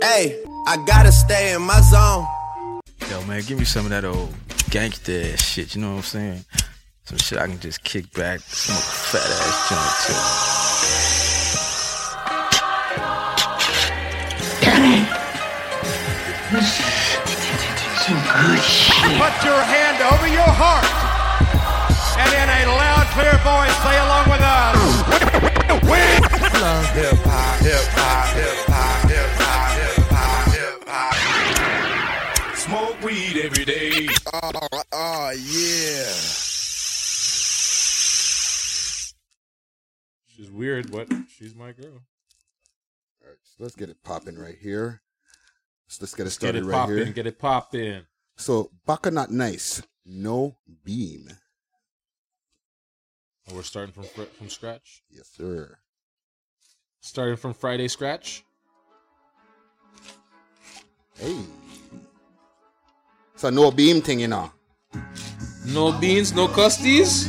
Hey, I gotta stay in my zone. Yo, man, give me some of that old gangsta ass shit, you know what I'm saying? Some shit I can just kick back, smoke a fat ass joint Some good shit. Put your hand over your heart and in a loud, clear voice say along with us. Hip hop, hip hop, hip hop, hip hop, hip hop, hip hop. Smoke weed every day. Oh yeah. She's weird, but she's my girl. All right, so let's get it popping right here. Let's get it Get started it right here. poppin', get it poppin'. So, Baka Not Nice, no beam. And we're starting from scratch. Yes, sir. Starting from Friday scratch. Hey. It's a no beam thing, you know. No beans, no custies.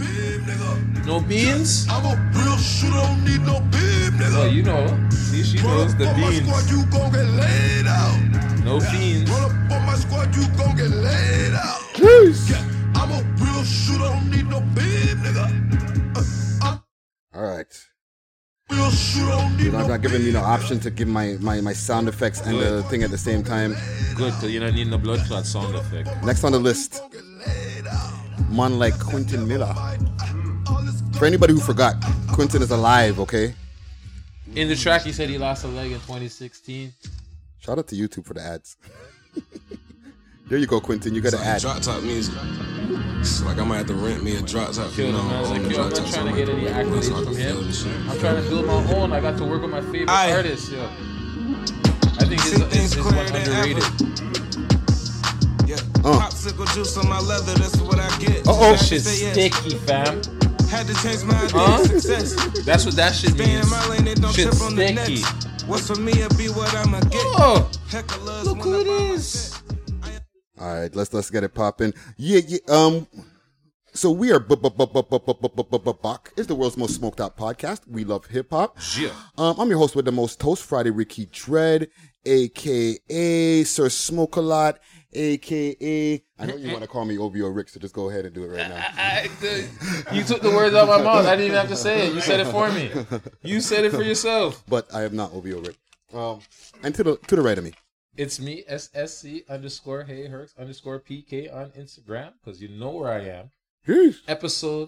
No beans. I'm a real shooter, don't need no beam, nigga. Oh, you know. See, she knows the Roll up on my beans. squad, you gon' get laid out. No beans. Roll up on my squad, you gon' get laid out. Jeez. Yeah, I'm a real shooter, don't need no beam, nigga. I'm All right. real shooter, don't need You're no not giving me no option to give my sound effects and the thing at the same time. Good, because you're not needing a blood clot sound effect. Next on the list, man like Quentin Miller. For anybody who forgot, Quentin is alive, okay? In the track, he said he lost a leg in 2016. Shout out to YouTube for the ads. There you go, Quentin. You got an ad. Drop top music. It's like I might have to rent me a drop top. Killed him. I was like, yo, I'm not trying to get any accolades from him. I'm trying to build my own. I got to work with my favorite artists, yo. I think his one underrated. Yeah. Popsicle juice on my leather, that's what I get. Uh-oh. That shit's sticky, fam. Had to change my idea of success. That's what that shit Stay means. in my lane and don't Shit's trip on the sticky. next. What's for me, it'll be what I'ma get. Oh, Heck, I love look who it is. All right, let's get it popping. Yeah. So we are Buck. It's the world's most smoked out podcast. We love hip hop. Yeah. I'm your host with the most toast, Friday Ricky Dread, aka Sir Smoke a Lot, aka I know you want to call me OVO Rick, so just go ahead and do it right now. You took the words out of my mouth. I didn't even have to say it. You said it for me. You said it for yourself. But I am not OVO Rick. And to the right of me. It's me, SSC_Hey_Herx_PK on Instagram, because you know where I am. Jeez. Episode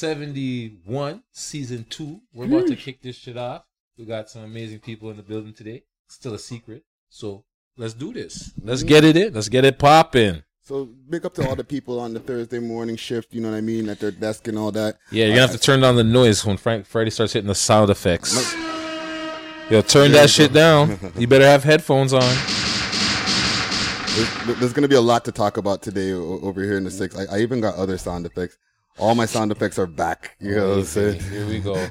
71, season 2. We're about to kick this shit off. We got some amazing people in the building today. Still a secret. So let's do this. Let's get it in. Let's get it popping. So big up to all the people on the Thursday morning shift, you know what I mean, at their desk and all that. Yeah, you're going to have to turn down the noise when Friday starts hitting the sound effects. Yo, turn that shit down. You better have headphones on. There's going to be a lot to talk about today over here in the 6. I even got other sound effects. All my sound effects are back. You know what I'm saying? Here we go.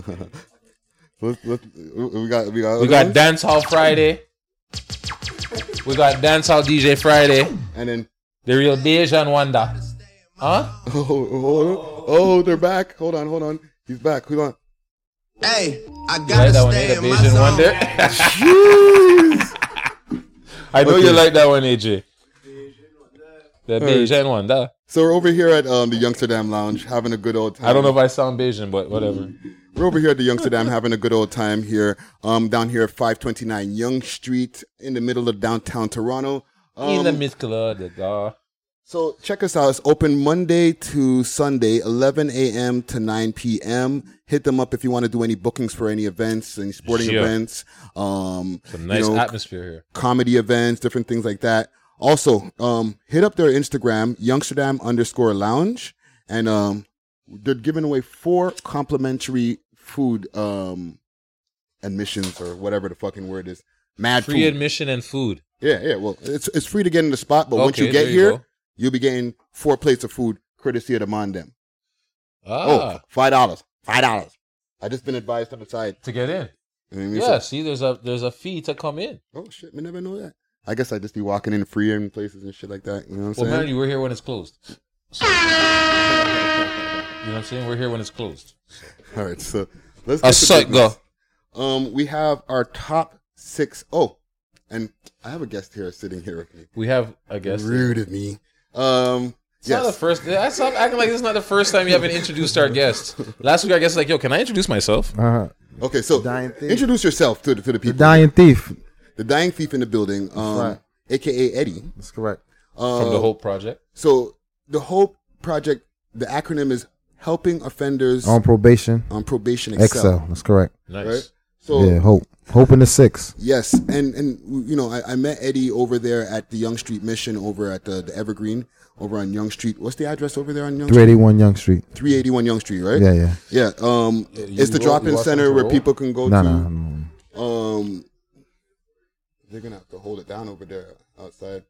We got We got Dance Hall Friday. We got Dance Hall DJ Friday. and then The real Bayesian Wonder. Huh? oh, they're back. Hold on. He's back. Hold on. Hey, I You like gotta that one, stay the in my Bayesian zone. Wonder? I know Okay. you like that one, AJ. The Bayesian Wonder. So we're over here at the Youngsterdam Lounge having a good old time. I don't know if I sound Bayesian, but whatever. We're over here at the Youngsterdam having a good old time here. Down here at 529 Yonge Street in the middle of downtown Toronto. In the middle of the door. So check us out. It's open Monday to Sunday, 11 a.m. to 9 p.m. Hit them up if you want to do any bookings for any events, any sporting Sure. events. It's a nice atmosphere here. Comedy events, different things like that. Also, hit up their Instagram, Youngsterdam_lounge. And they're giving away 4 complimentary food admissions or whatever the fucking word is. Mad Free food. admission and food. Yeah. Well, it's free to get in the spot, but once Okay, you get there you here, go. you'll be getting 4 plates of food courtesy of the Mondem. Ah, $5. I just been advised on the side. to get in. You know what I mean? Yeah, So- see, there's a fee to come in. oh shit, I never know that. I guess I just be walking in free in places and shit like that. You know what I'm Well, saying? apparently we're here when it's closed. So, you know what I'm saying? We're here when it's closed. All right, so let's A get to sight business. We have our top 6. Oh, And I have a guest here sitting here with me. We have a guest. Rude of me. It's not the first. Stop acting like this is not the first time you haven't introduced our guest. Last week our guest was like, "Yo, can I introduce myself?" Okay, so introduce yourself to the people. The Dying Thief. The Dying Thief in the building, right. aka Eddie. That's correct. From the Hope Project. So the Hope Project, the acronym is Helping Offenders On Probation. Excel. That's correct. Nice. Right? So Yeah, Hope in the 6. yes, and you know, I met Eddie over there at the Young Street Mission over at the Evergreen over on Young Street. What's the address over there on Young Street? 381 Young Street. 381 Young Street, right? Yeah. Yeah. It's the drop-in center where people can go to. No. They're gonna have to hold it down over there outside.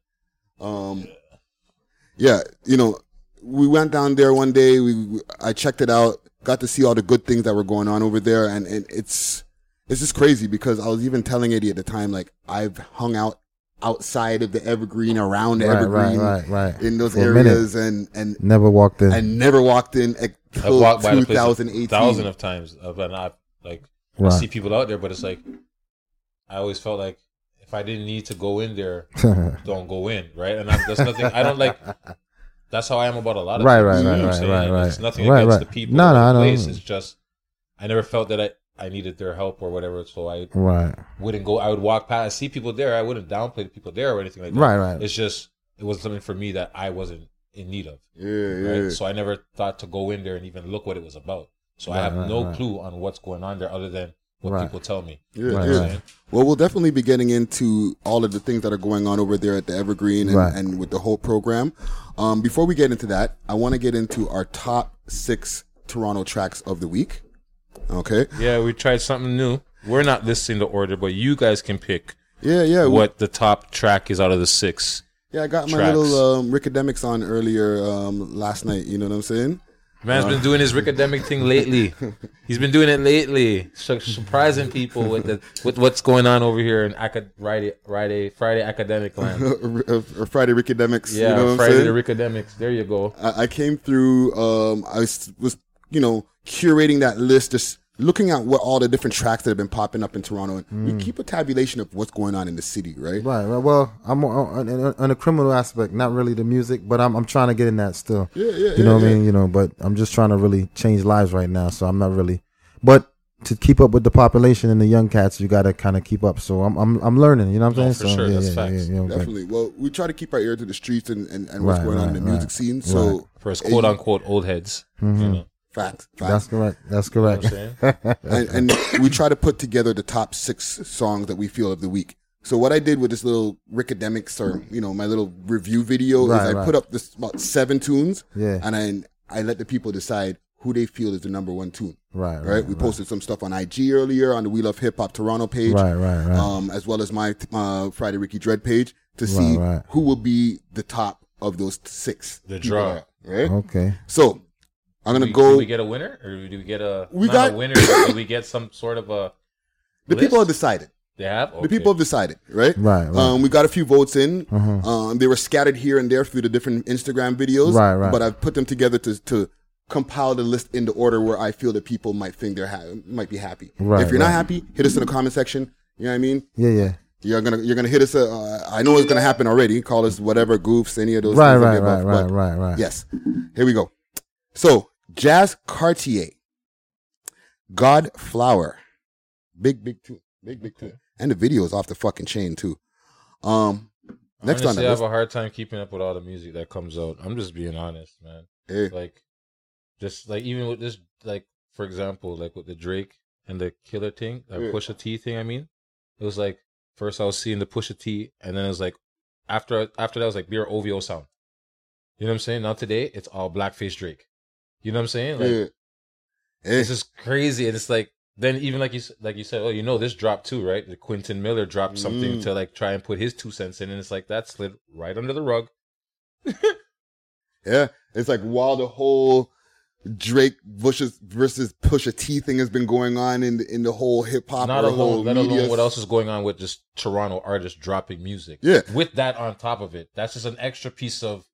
Yeah, you know, we went down there one day. I checked it out, got to see all the good things that were going on over there, and it's just crazy because I was even telling Eddie at the time, like, I've hung out outside of the Evergreen, around the Evergreen, right. in those For a areas, and Never walked in. I never walked in I've until walked by the place 2018. thousands of times, but not like I Right. see people out there. But it's like I always felt like if I didn't need to go in there, don't go in, right? And that's nothing. I don't like. That's how I am about a lot of Right, things. right, you know what I'm right, saying? right, right. It's nothing Right, against right. the people No, in I the know. place. It's just I never felt that I needed their help or whatever. So I Right. wouldn't go. I would walk past. I see people there. I wouldn't downplay the people there or anything like that. Right. It's just it was something for me that I wasn't in need of. Yeah. Right? So I never thought to go in there and even look what it was about. So I have no clue on what's going on there other than what people tell me. Yeah, You know what yeah. I'm saying? Well, we'll definitely be getting into all of the things that are going on over there at the Evergreen and, Right. and with the whole program. Before we get into that, I want to get into our top 6 Toronto tracks of the week. Okay. Yeah, we tried something new. We're not listing the order, but you guys can pick Yeah. what the top track is out of the 6. Yeah, I got my tracks. little Rickademics on earlier last night. You know what I'm saying? Man's been doing his Rickademic thing lately. He's been doing it lately, surprising people with what's going on over here in Friday academic land. or Friday Rickademics. Yeah, you know what Friday I'm the saying? Rickademics. There you go. I came through. I was curating that list, just looking at what all the different tracks that have been popping up in Toronto, and we keep a tabulation of what's going on in the city, right? Right. Well, I'm on a criminal aspect, not really the music, but I'm trying to get in that still. Yeah. You know what I mean? You know, but I'm just trying to really change lives right now, so I'm not really. But to keep up with the population and the young cats, you got to kind of keep up. So I'm learning. You know what I'm saying? For sure, yeah, that's facts. but- Definitely. Well, we try to keep our ear to the streets and what's Right, going on in the right, music right. scene. So For his quote unquote old heads. You know? facts. That's correct. That's You know correct. what I'm saying? and we try to put together the top 6 songs that we feel of the week. So what I did with this little Rickademics, or my little review video, Right, is I right. put up this about 7 tunes, Yeah. and I let the people decide who they feel is the number 1 tune. Right. We posted some stuff on IG earlier on the We Love Hip Hop Toronto page, Right. as well as my Friday Ricky Dread page to see Right. who will be the top of those 6. The draw. Right. Okay. So I'm gonna Do go. we get a winner, or do we get a? We not got- a winner. But do we get some sort of a? The people have list? decided. They have. The people have decided, right? Right. We got a few votes in. They were scattered here and there through the different Instagram videos. Right. But I've put them together to compile the list in the order where I feel that people might think might be happy. Right, If you're not right. happy, hit us in the comment section. You know what I mean? Yeah. You're gonna hit us. I know it's gonna happen already. Call us whatever goofs, any of those. Right. things above, but Right. Yes. Here we go. So Jazz Cartier, God Flower, big tune, big tune, and the video is off the fucking chain too. Next on the I have list, a hard time keeping up with all the music that comes out. I'm just being honest, man. hey, Like, just like even with this, like for example, like with the Drake and the Killer thing, that Yeah. Pusha T thing. I mean, it was like first I was seeing the Pusha T, and then it was like after that it was like pure OVO sound. You know what I'm saying? Now today it's all blackface Drake. You know what I'm saying? Like yeah. it's just crazy, and it's like then even like you said, oh, this dropped too, right? The Quentin Miller dropped something to like try and put his 2 cents in, and it's like that slid right under the rug. Yeah, it's like while the whole Drake versus Pusha T thing has been going on in the whole hip hop, Not or the whole alone, let media. alone what else is going on with just Toronto artists dropping music. Yeah. With that on top of it, that's just an extra piece of,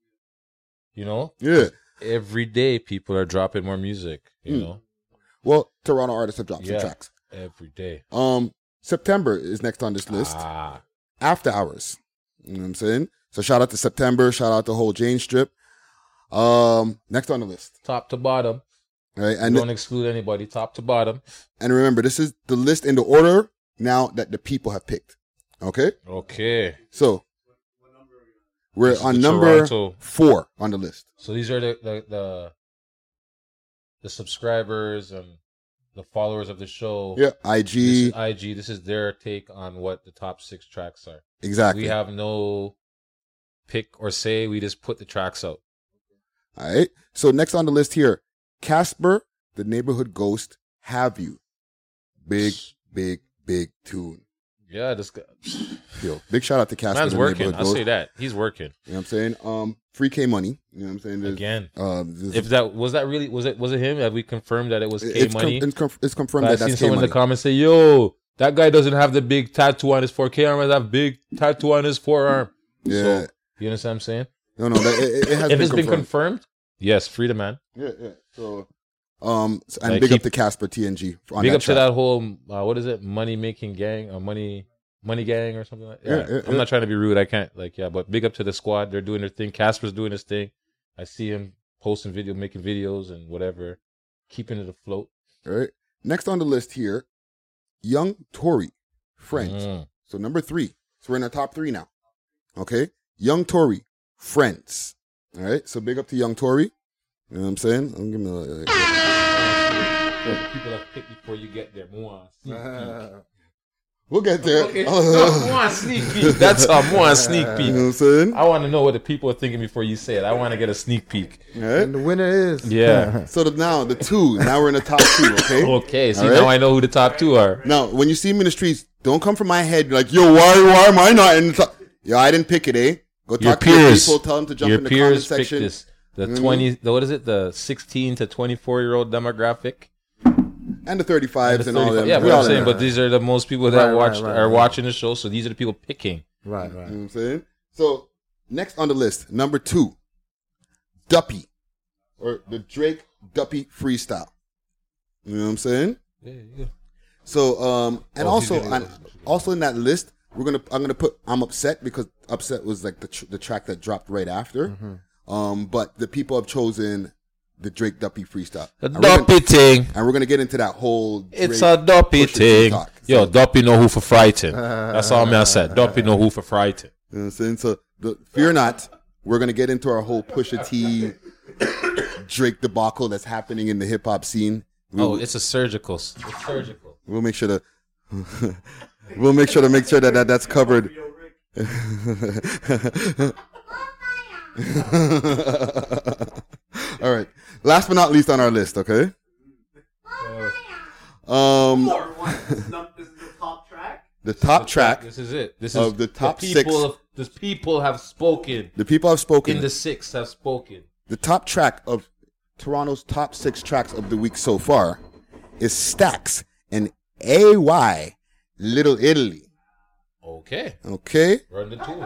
Yeah. every day people are dropping more music, you know, Well, Toronto artists have dropped some Yeah. tracks. every day. September is next on this list. Ah, after hours. You know what I'm saying? So shout out to September. Shout out to whole Jane Strip. Next on the list. Top to bottom. Right. And don't exclude anybody. Top to bottom. And remember, this is the list in the order now that the people have picked. Okay? Okay. So we're This is on the number Toronto. 4 on the list. So these are the subscribers and the followers of the show. Yeah. This IG. is IG. This is their take on what the top 6 tracks are. Exactly. We have no pick or say. We just put the tracks out. All right. So next on the list here, Casper, the Neighborhood Ghost, Have You. Big tune. Yeah, this guy. Yo, big shout out to Casper, Man's the working. Neighborhood I'll Ghost. say that. He's working. You know what I'm saying? Free K Money. You know what I'm saying? There's, Again. there's- If that was it him? Have we confirmed that it was K it's, Money? it's confirmed I've that seen that's K someone in Money. the comments say, "Yo, that guy doesn't have the big tattoo on his forearm. K has that big tattoo on his forearm." Yeah. So, you understand what I'm saying? No, it has If been it's been confirmed. confirmed, yes, free the man. Yeah. So, and Like, big up keep- to Casper TNG on Big that up to track. that whole what is it? Money making gang or money gang or something like that. Yeah, I'm not trying to be rude. I can't but big up to the squad. They're doing their thing. Casper's doing his thing. I see him posting making videos and whatever, keeping it afloat. All right. Next on the list here, Young Tory, Friends. Mm. So number 3. So we're in our top 3 now. Okay. Young Tory, Friends. All right. So big up to Young Tory. You know what I'm saying? I'm giving People have picked before you get there. More sneak peek. We'll get there. Okay. More sneak peek. That's more sneak You know peek. what I'm saying? I want to know what the people are thinking before you say it. I want to get a sneak peek. All right. And the winner is Yeah. So now the 2. Now we're in the top 2. Okay. Okay. See, All right. now I know who the top 2 are. Now, when you see me in the streets, don't come from my head. You're like, yo, why am I not in the top? Yo, I didn't pick it, eh? Go Your talk to your peers. people. Tell them to jump Your in the comment peers picked section. this. The 20. What is it? The 16 to 24-year-old demographic. And the 35s and all 35 them. Yeah, We but all I'm saying, in but there. these are the most people that Right, are right. watching the show. So these are the people picking. right. You know what I'm saying? So, next on the list, number 2, Duppy. Or the Drake Duppy freestyle. You know what I'm saying? Yeah. So, and Oh, he's also in that list, I'm gonna put I'm Upset because Upset was like the track that dropped right after. But the people have chosen the Drake Duppy freestyle. The And we're gonna- Duppy thing. And we're gonna get into that whole. It's Drake a Duppy Pusha T thing. talk. Yo, So, Duppy know who for frighten. That's all me I said. Duppy know who for frighten. you know what I'm saying? So fear not, we're gonna get into our whole Pusha T Drake debacle that's happening in the hip hop scene. Oh, it's a surgical. It's surgical. We'll make sure to make sure that that's covered. All right. Last but not least on our list, okay? The top track This is it. This of is the top The people have spoken. the people have spoken. In the 6 have spoken. The top track of Toronto's top 6 tracks of the week so far is Stax and AY Little Italy. Okay. Okay? Run the tune.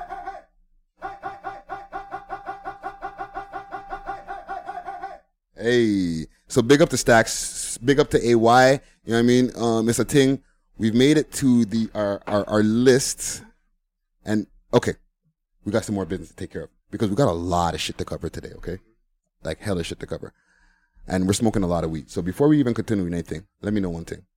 Hey. So big up to Stax, big up to AY. You know what I mean? It's a thing. We've made it to our list. And okay, we got some more business to take care of because we got a lot of shit to cover today, okay? Like hella shit to cover. And we're smoking a lot of weed. So before we even continue with anything, let me know one thing.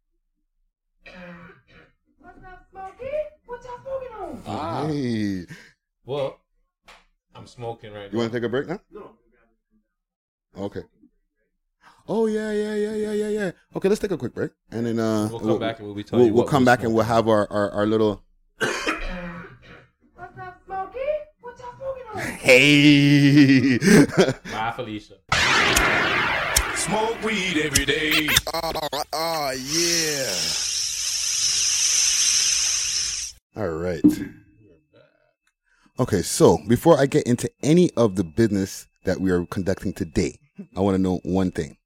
Hey. Well, I'm smoking right You now. want to take a break now? No. Okay. Oh yeah. Okay, let's take a quick break, and then We'll come back and we'll be telling you we'll what come we're back and we'll have our little. Hey. Bye, Felicia. Smoke weed every day. Oh, yeah. All right. Okay, so before I get into any of the business that we are conducting today, I want to know one thing.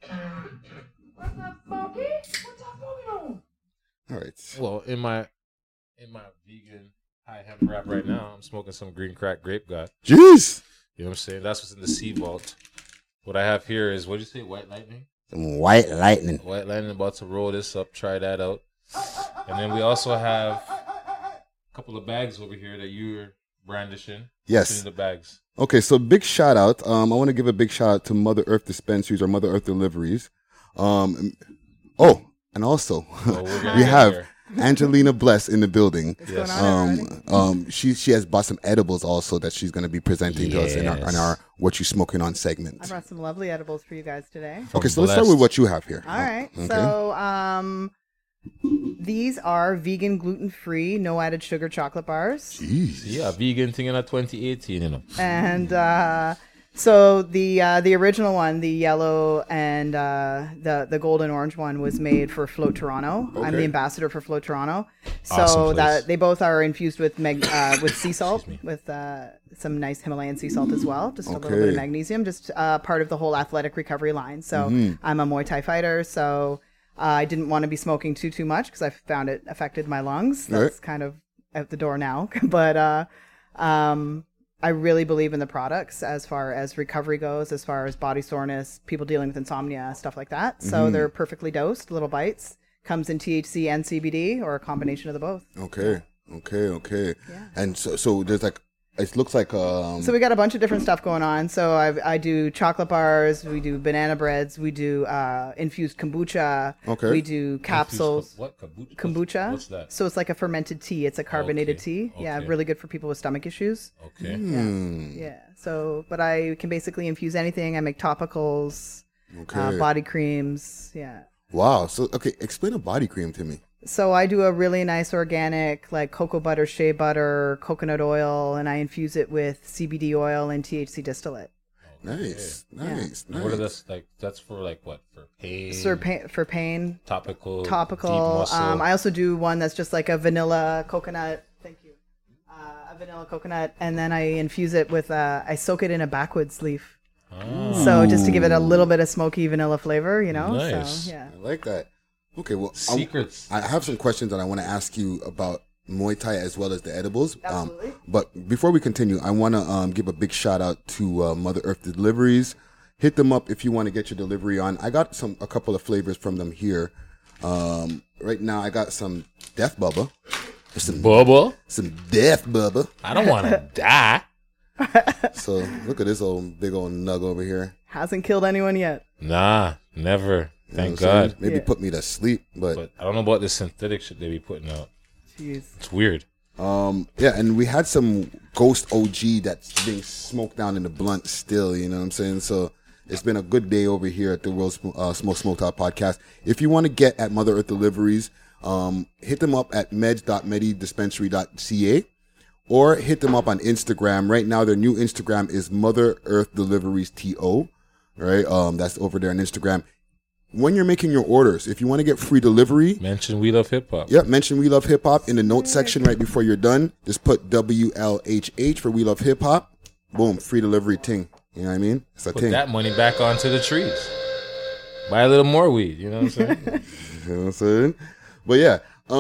All right. Well, in my vegan high hemp wrap right now, I'm smoking some green crack grape god. Jeez. You know what I'm saying? That's what's in the seed vault. What I have here is, what did you say, White Lightning? Some white lightning. White Lightning, about to roll this up, try that out. And then we also have couple of bags over here that you're brandishing. Yes. What's in the bags. Okay, so big shout out. I want to give a big shout out to Mother Earth Dispensaries or Mother Earth Deliveries. And also we have Angelina Bless in the building. What's going on, everybody? She has bought some edibles also that she's going to be presenting to us in our What You Smoking On segment. I brought some lovely edibles for you guys today. Okay, so let's start with what you have here. All right. Okay. So these are vegan, gluten-free, no added sugar chocolate bars. Jeez. Yeah, vegan thing in 2018, you know. And so the original one, the yellow and the gold and orange one, was made for Float Toronto. I'm Okay. the ambassador for Float Toronto. So Awesome place. that they both are infused with with sea salt, with some nice Himalayan sea salt as well. Just a little bit Okay. of magnesium, just part of the whole athletic recovery line. So I'm a Muay Thai fighter, so I didn't want to be smoking too much because I found it affected my lungs. That's kind of out the door now, but I really believe in the products as far as recovery goes, as far as body soreness, people dealing with insomnia, stuff like that. So they're perfectly dosed, little bites. Comes in THC and CBD or a combination of the both. Okay. Yeah. And so there's like, it looks like So we got a bunch of different stuff going on. So I do chocolate bars, we do banana breads, we do infused kombucha, Okay. we do capsules. What? Kombucha. What's that? So it's like a fermented tea. It's a carbonated Okay, tea. Yeah, okay. really good for people with stomach issues. Okay. Yeah. So, but I can basically infuse anything. I make topicals, Okay. body creams. Yeah. Wow. So, okay, explain a body cream to me. So I do a really nice organic, like cocoa butter, shea butter, coconut oil, and I infuse it with CBD oil and THC distillate. Nice. What are this like? That's for like what? For pain. For pain, Topical. Deep topical. muscle. I also do one that's just like a vanilla coconut. Thank you. A vanilla coconut, and then I infuse it with. I soak it in a backwoods leaf. So just to give it a little bit of smoky vanilla flavor, you know. Nice. So yeah. I like that. Okay, well, Secrets. I have some questions that I want to ask you about Muay Thai as well as the edibles. Absolutely. But before we continue, I want to give a big shout out to Mother Earth Deliveries. Hit them up if you want to get your delivery on. I got a couple of flavors from them here. Right now, I got some Death Bubba. Some Death Bubba. I don't want to die. So look at this big old nug over here. Hasn't killed anyone yet. Nah, never. You know Thank what I'm saying? God. Maybe Yeah. put me to sleep, But I don't know about this synthetic shit they be putting out. Jeez. It's weird. yeah, and we had some Ghost OG that's being smoked down in the blunt still, you know what I'm saying? So it's been a good day over here at the World Smoked Out Podcast. If you want to get at Mother Earth Deliveries, hit them up at meds.medidispensary.ca or hit them up on Instagram. Right now, their new Instagram is Mother Earth Deliveries TO, right? That's over there on Instagram. When you're making your orders, if you want to get free delivery, Mention We Love Hip Hop. yep, mention We Love Hip Hop in the notes section right before you're done. Just put WLHH for We Love Hip Hop. Boom, free delivery ting. You know what I mean? It's a Put ting. that money back onto the trees. Buy a little more weed. You know what I'm saying? You know what I'm saying? But yeah,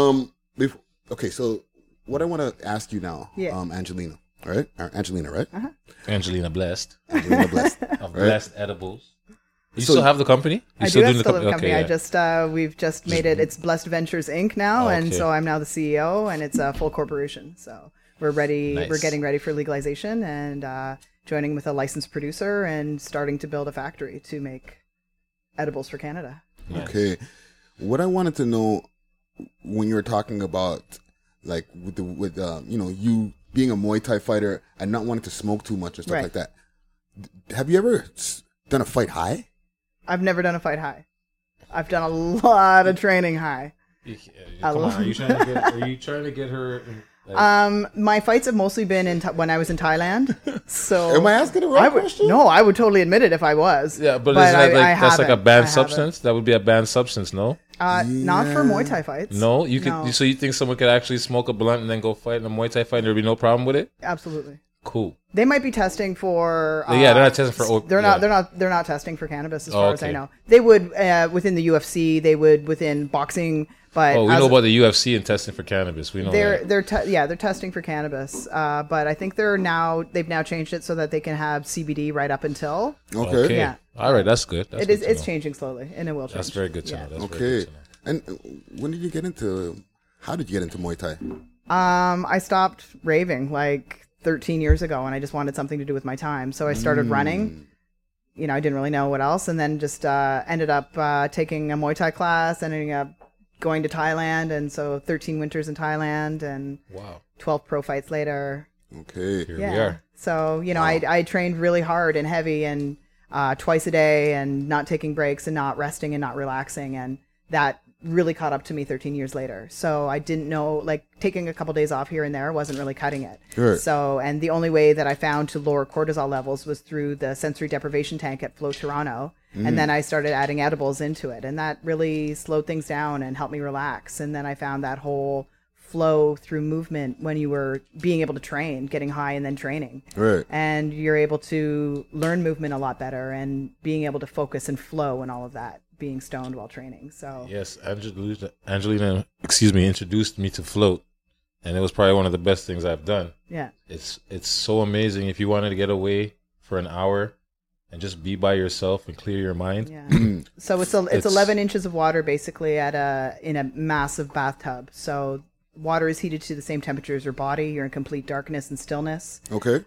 okay, so what I want to ask you now, Yeah. Angelina, right? Angelina, right? Angelina Blessed Angelina Blessed. of Blessed Edibles. You So- still have the company? You I still do have doing still have a company. Okay, I yeah. just we've just made it. It's Blessed Ventures Inc. now, and Okay. so I'm now the CEO, and it's a full corporation. So we're ready. Nice. We're getting ready for legalization and joining with a licensed producer and starting to build a factory to make edibles for Canada. Nice. Okay. What I wanted to know when you were talking about like with you know, you being a Muay Thai fighter and not wanting to smoke too much and stuff Right. like that. Have you ever done a fight high? I've never done a fight high. I've done a lot of training high. Come on, are you trying to get her? My fights have mostly been when I was in Thailand. So Am I asking the right question? No, I would totally admit it if I was. Yeah, but isn't that like that's like a haven't. I banned haven't. substance? That would be a banned substance, no? Not for Muay Thai fights. No, you could. No. So you think someone could actually smoke a blunt and then go fight in a Muay Thai fight? And there'd be no problem with it? Absolutely. Cool. They might be testing for. Yeah, they're not testing for. They're yeah. not. They're not testing for cannabis, as far as I okay. know. They would within the UFC. They would within boxing. But Oh, we know about the UFC and testing for cannabis. We know that. they're testing for cannabis. But I think they've now changed it so that they can have CBD right up until. Okay. Yeah. All right, that's good. That's It is. good to It's know. changing slowly, and it will change. That's very good to Yeah. know. That's very Okay. good to know. And when did you get into? How did you get into Muay Thai? I stopped raving like 13 years ago, and I just wanted something to do with my time. So I started running. You know, I didn't really know what else, and then just ended up taking a Muay Thai class, ending up going to Thailand, and so 13 winters in Thailand, and 12 pro fights later. Okay. Here we are. So, you know, I trained really hard and heavy and twice a day and not taking breaks and not resting and not relaxing. And that really caught up to me 13 years later. So I didn't know, like, taking a couple days off here and there wasn't really cutting it. Right. So, and the only way that I found to lower cortisol levels was through the sensory deprivation tank at Flow Toronto. And then I started adding edibles into it. And that really slowed things down and helped me relax. And then I found that whole flow through movement when you were being able to train, getting high and then training. Right. And you're able to learn movement a lot better and being able to focus and flow and all of that, being stoned while training. So Yes, Angelina, introduced me to float, and it was probably one of the best things I've done. yeah. It's so amazing if you wanted to get away for an hour and just be by yourself and clear your mind. Yeah. So it's 11 inches of water basically in a massive bathtub. So water is heated to the same temperature as your body. You're in complete darkness and stillness. Okay.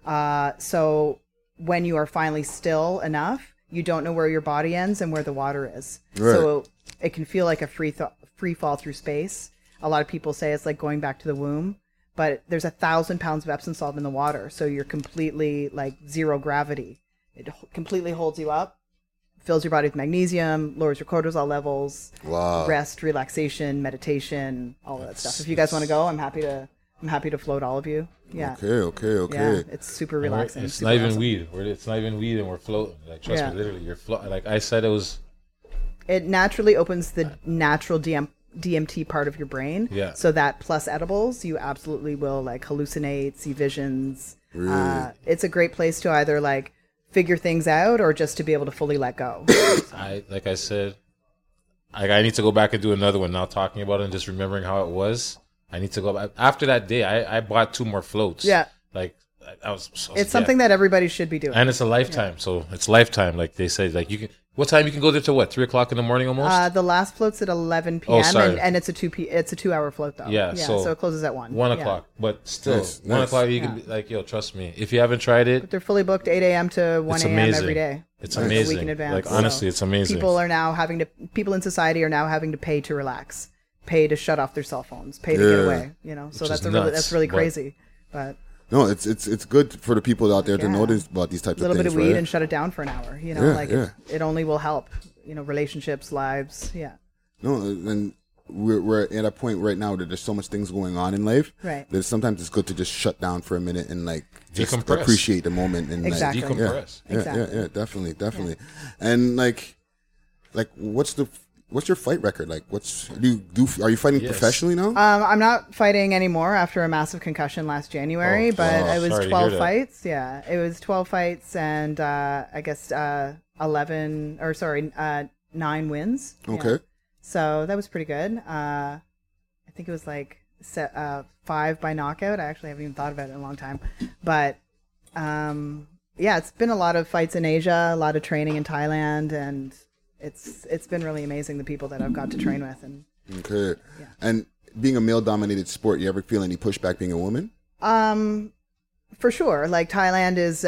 So when you are finally still enough, you don't know where your body ends and where the water is. Right. So it can feel like a free fall through space. A lot of people say it's like going back to the womb, but there's 1,000 pounds of Epsom salt in the water. So you're completely like zero gravity. It completely holds you up, fills your body with magnesium, lowers your cortisol levels, Wow. rest, relaxation, meditation, all of that stuff. If you guys want to go, I'm happy to float all of you. Yeah. Okay. Yeah, it's super And relaxing. it's super not even awesome. weed. It's not even weed, and we're floating. Like, trust Yeah. me, literally, you're floating. Like I said, it was. It naturally opens the natural DMT part of your brain. Yeah. So that plus edibles, you absolutely will like hallucinate, see visions. Really? It's a great place to either like figure things out or just to be able to fully let go. Like I said, I need to go back and do another one now. Talking about it and just remembering how it was. I need to go back. After that day, I bought 2 more floats. Yeah. Like I was. It's something that everybody should be doing. And it's a lifetime, so it's lifetime. Like they say, like you can. What time you can go there to? What, 3:00 in the morning almost? The last float's at 11 p.m. sorry. and it's a 2-hour float though. Yeah, so so it closes at 1. 1 Yeah. o'clock, but still Nice, 1 nice. o'clock. You can be like, yo, trust me. If you haven't tried it, They're fully booked 8 a.m. to 1 it's a.m. amazing. every day. It's Like, amazing. A week in advance. Like So honestly, it's amazing. people in society are now having to pay to relax, pay to shut off their cell phones, pay to get Yeah. away. You know, so Which is that's nuts, really but- crazy. But No, it's good for the people out there to Yeah. notice about these types a little of bit things, of weed right? and shut it down for an hour. You know, Yeah, like yeah. it only will help. You know, relationships, lives. Yeah. No, and we're at a point right now that there's so much things going on in life. Right. That sometimes it's good to just shut down for a minute and like just Decompress. appreciate the moment and Exactly. like, Decompress. Yeah, Exactly. yeah, definitely. And like what's your fight record like? Are you fighting Yes. professionally now? I'm not fighting anymore after a massive concussion last January, Oh, but wow. it was Sorry to 12 hear that. fights. Yeah, it was 12 fights and I guess 9 wins. Yeah. Okay. So that was pretty good. I think it was like 5 by knockout. I actually haven't even thought about it in a long time. But yeah, it's been a lot of fights in Asia, a lot of training in Thailand, and it's been really amazing the people that I've got to train with. And Okay. And being a male-dominated sport, you ever feel any pushback being a woman? for sure, like Thailand is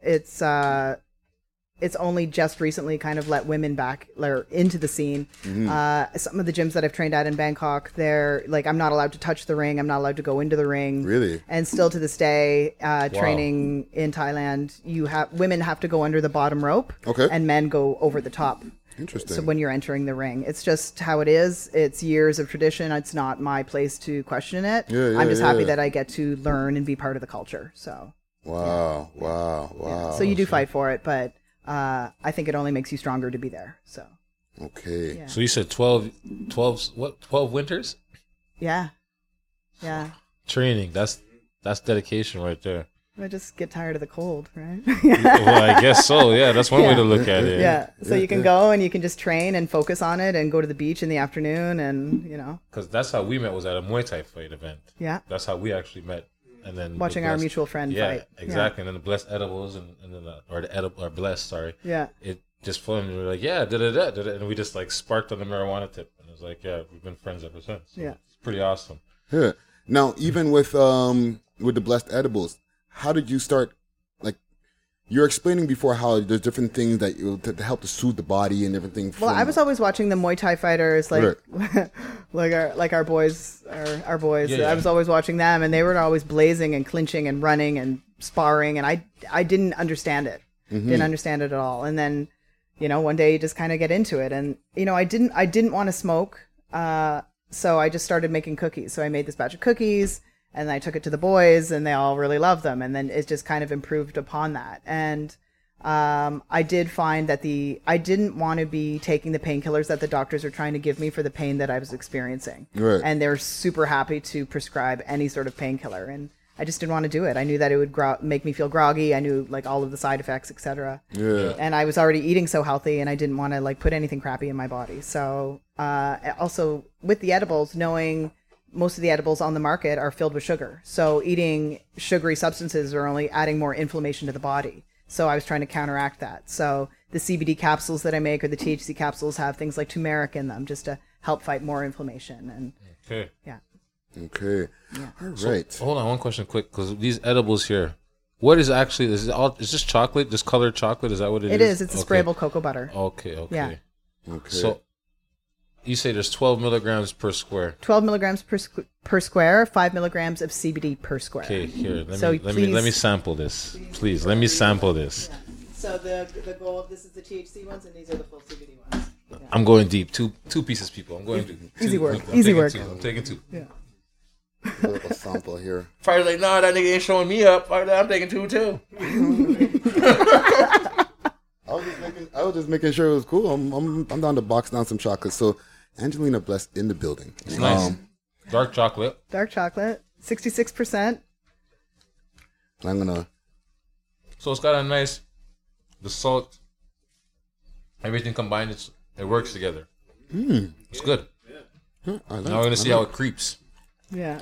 it's only just recently kind of let women back into the scene. Some of the gyms that I've trained at in Bangkok, they're like, I'm not allowed to touch the ring. I'm not allowed to go into the ring. Really? And still to this day, training in Thailand, women have to go under the bottom rope. Okay. And men go over the top. Interesting. So when you're entering the ring, it's just how it is. It's years of tradition. It's not my place to question it. Yeah, I'm just yeah. happy that I get to learn and be part of the culture. So Wow. so you do fight for it, but I think it only makes you stronger to be there. So Okay. Yeah. So you said 12 winters? yeah. Training. That's dedication right there. I just get tired of the cold, right? Well, I guess so. Yeah, that's one way to look at it. Yeah. So you can go and you can just train and focus on it and go to the beach in the afternoon and, Because that's how we met, was at a Muay Thai fight event. yeah. That's how we actually met. And then Watching our mutual friend yeah, fight. exactly. And then the blessed edibles and then or blessed, sorry. Yeah. It just fun. And we were like, yeah, da-da-da, and we just like sparked on the marijuana tip. And it was like, yeah, we've been friends ever since. So Yeah. It's pretty awesome. Yeah. Now, even with the blessed edibles, how did you start? Like, you're explaining before how there's different things that to help to soothe the body and different things. Well, I was always watching the Muay Thai fighters, like our boys. Yeah. I was always watching them, and they were always blazing and clinching and running and sparring, and I didn't understand it. Didn't understand it at all. And then, one day you just kind of get into it, and I didn't want to smoke, so I just started making cookies. So I made this batch of cookies, and I took it to the boys, and they all really loved them. And then it just kind of improved upon that. And I did find that I didn't want to be taking the painkillers that the doctors are trying to give me for the pain that I was experiencing. Right. And they're super happy to prescribe any sort of painkiller. And I just didn't want to do it. I knew that it would make me feel groggy. I knew like all of the side effects, etc. Yeah. And I was already eating so healthy, and I didn't want to like put anything crappy in my body. So also with the edibles, knowing most of the edibles on the market are filled with sugar. So eating sugary substances are only adding more inflammation to the body. So I was trying to counteract that. So the CBD capsules that I make or the THC capsules have things like turmeric in them just to help fight more inflammation. And Okay. yeah. Okay. Yeah. All right. So, hold on, one question quick, because these edibles here, what is actually, is this chocolate, just colored chocolate? Is that what It is. It's a sprayable cocoa butter. Okay. Yeah. Okay. So you say there's 12 milligrams per square. 12 milligrams per square, 5 milligrams of CBD per square. Okay, here, So let me sample this. Please, let me sample this. So the gold, this is the THC ones, and these are the full CBD ones. I'm going deep. Two pieces, people. I'm going deep. Easy work. I'm Easy taking work. I'm taking two. Yeah. A little sample here. Fry's like, nah, that nigga ain't showing me up. I'm taking two too. I was just making sure it was cool. I'm down to box down some chocolate. So Angelina Blessed in the building. It's nice. Dark chocolate. Dark chocolate, 66%. I'm gonna. So it's got a nice, the salt, everything combined. It works together. It's good. I like Now we're gonna see how it creeps. Yeah.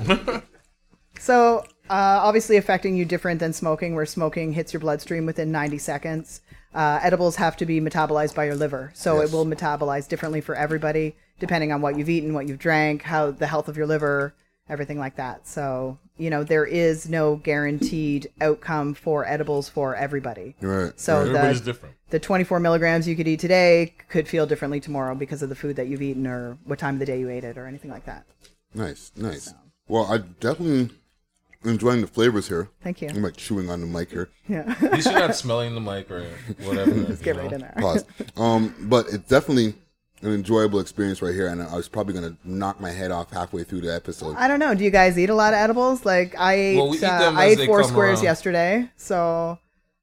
So obviously affecting you different than smoking, where smoking hits your bloodstream within 90 seconds. Edibles have to be metabolized by your liver. So Yes. it will metabolize differently for everybody, depending on what you've eaten, what you've drank, how the health of your liver, everything like that. So, there is no guaranteed outcome for edibles for everybody. Right. So Everybody's different. the 24 milligrams you could eat today could feel differently tomorrow because of the food that you've eaten or what time of the day you ate it or anything like that. Nice. Well, I definitely enjoying the flavors here. Thank you. I'm like chewing on the mic here. Yeah. At least you're not smelling the mic or whatever. Just get right in there. Pause. But it's definitely an enjoyable experience right here, and I was probably gonna knock my head off halfway through the episode. I don't know. Do you guys eat a lot of edibles? Like I ate, Well, we eat them I as ate they 4 come squares around. yesterday. So,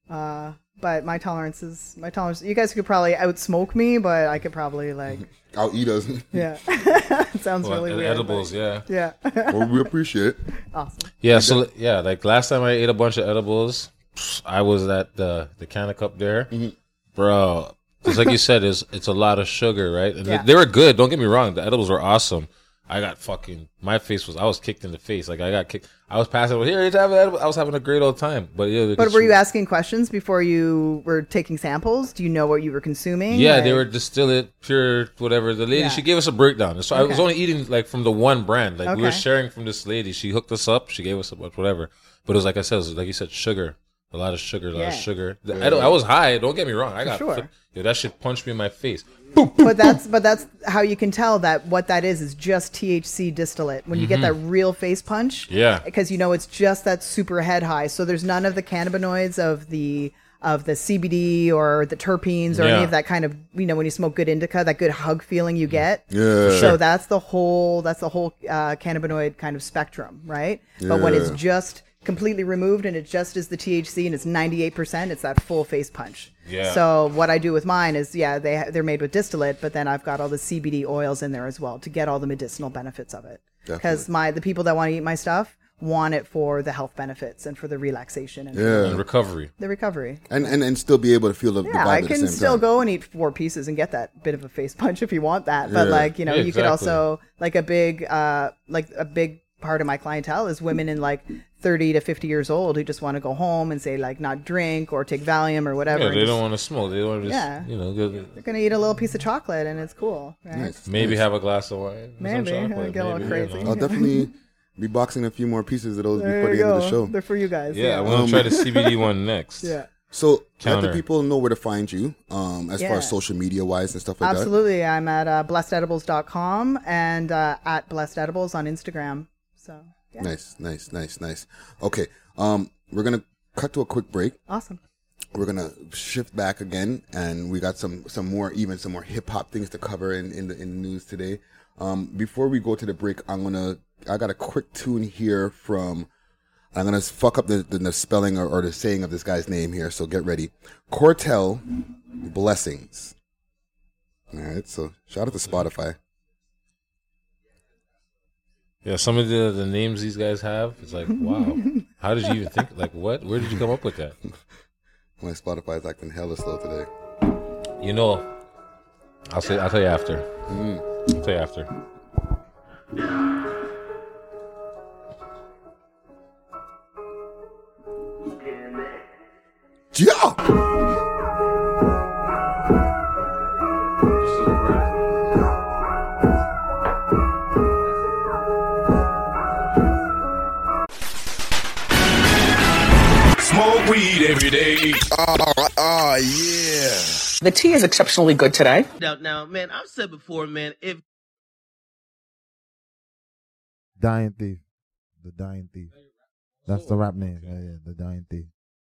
but my tolerance. You guys could probably outsmoke me, but I could probably like, I'll eat us. yeah. It sounds Well, really weird. edibles, yeah. but- Yeah. Well, we appreciate it. Awesome. Yeah, so yeah, like last time I ate a bunch of edibles, I was at the Canna Cup there. Bro, just like you said, it's a lot of sugar, right? And Yeah. they were good, don't get me wrong. The edibles were awesome. I got I was kicked in the face. Like I got kicked. I was passing over here. I was having a great old time. But yeah, But were you asking questions before you were taking samples? Do you know what you were consuming? Yeah, Like- they were distillate, pure, whatever. The lady, Yeah. she gave us a breakdown. So I was Okay. only eating like from the one brand. Like we were Okay. sharing from this lady. She hooked us up. She gave us a bunch, whatever. But it was like I said, it was like you said, sugar. A lot of sugar, a lot of Yeah. sugar. I was high. Don't get me wrong. I got sure. that shit punched me in my face. but that's how you can tell that what that is just THC distillate. When you get that real face punch, Yeah. because it's just that super head high. So there's none of the cannabinoids of the CBD or the terpenes or Yeah. any of that kind of when you smoke good indica, that good hug feeling you get. Yeah. So that's the whole cannabinoid kind of spectrum, right? But when it's Yeah. just completely removed and it just is the THC and it's 98%, it's that full face punch. Yeah. So what I do with mine is, they're made with distillate, but then I've got all the CBD oils in there as well to get all the medicinal benefits of it. Because the people that want to eat my stuff want it for the health benefits and for the relaxation and And recovery. the recovery. And still be able to feel the Yeah, vibe I at the can same still time. go and eat 4 pieces and get that bit of a face punch if you want that. But Yeah. you could exactly. also a big part of my clientele is women in 30 to 50 years old who just want to go home and say not drink or take Valium or whatever. Yeah, and they just- don't want to smoke. They want to just, Yeah. get, They're gonna eat a little piece of chocolate and it's cool, right? Nice. maybe have a glass of wine. Maybe. Some chocolate, Get a little maybe, crazy. I'll definitely be boxing a few more pieces of those There before you the end of go. the show. They're for you guys. Yeah, I want to try the CBD one next. Yeah. So let Counter. the people know where to find you, as far as social media wise and stuff like Absolutely. I'm at blessededibles.com and at blessededibles on Instagram. So yeah. Nice. Okay, we're gonna cut to a quick break. Awesome. We're gonna shift back again, and we got some more hip hop things to cover in the news today. Before we go to the break, I got a quick tune here from. I'm gonna fuck up the spelling or the saying of this guy's name here, so get ready. Cortel Blessings. All right, so shout out to Spotify. Yeah, some of the names these guys have, it's like, wow. How did you even think? Like, what? Where did you come up with that? My Spotify is acting hella slow today. You know, I'll tell you after. I'll tell you after. Yeah. Smoke weed every day. Oh, yeah. The tea is exceptionally good today. Now, man, I've said before, man, if Dying Thief. The Dying Thief. That's the rap name. Yeah, The Dying Thief.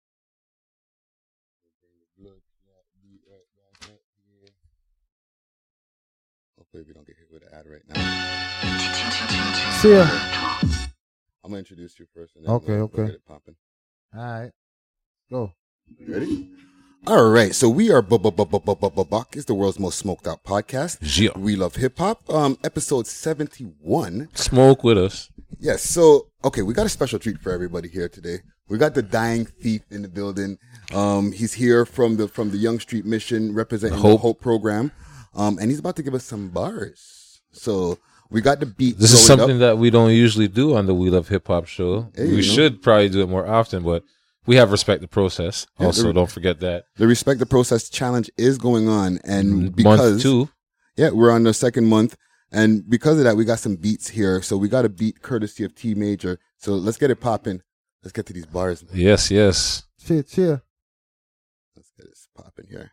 Hopefully we don't get hit with an ad right now. See ya. I'm gonna introduce you first. And then Okay. we'll get it popping. All right. Go. You ready? All right, so we are Buck. It's the world's most smoked out podcast. Yeah. We love hip hop. Episode 71. Smoke with us. Yes. So okay, we got a special treat for everybody here today. We got the Dying Thief in the building. He's here from the Young Street Mission, representing the Hope program. And he's about to give us some bars. So we got the beat. This is loaded something up. that we don't usually do on the We Love Hip Hop show. Hey, we should probably do it more often, but we have Respect the Process. Yeah, Also, don't forget that. The Respect the Process challenge is going on, and because Month 2. Yeah, we're on the second month, and because of that, we got some beats here. So we got a beat courtesy of T Major. So let's get it popping. Let's get to these bars. Man. Yes. Cheer. Let's get this popping here.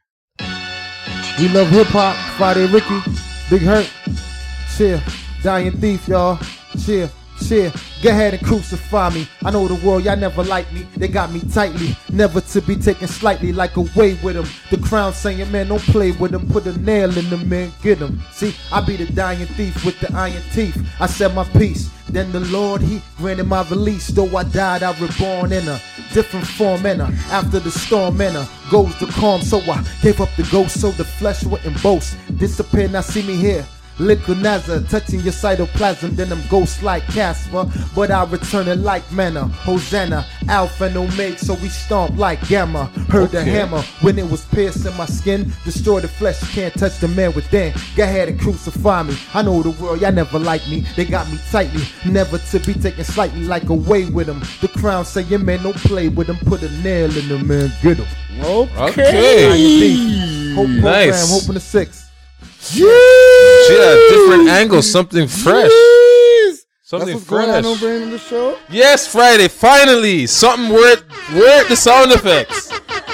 We love hip hop. Friday Ricky. Big Hurt. Cheer. Dying Thief, y'all. Cheer. Go ahead and crucify me. I know the world, y'all never liked me. They got me tightly, never to be taken slightly, like away with them. The crown saying, man, don't play with them. Put a nail in them, man, get them. See, I be the dying thief with the iron teeth. I said my piece. Then the Lord, he granted my release. Though I died, I reborn in a different form. And after the storm, goes the calm. So I gave up the ghost, so the flesh wouldn't boast. Disappear, now see me here. Liquid Nazar, touching your cytoplasm, then I'm ghost like Casper. But I return it like manna. Hosanna, Alpha and Omega, so we stomp like Gamma. Heard the hammer when it was piercing my skin. Destroy the flesh, you can't touch the man within. Go ahead and crucify me. I know the world, y'all never liked me. They got me tightly, never to be taken slightly, like away with them. The crown saying, man, don't play with them. Put a nail in them, man, get them. Okay. Hope Nice. program, hoping the 6. Yeah, different angle, something fresh. Something That's what's going fresh. on over in the show. Yes, Friday, finally, something worth the sound effects.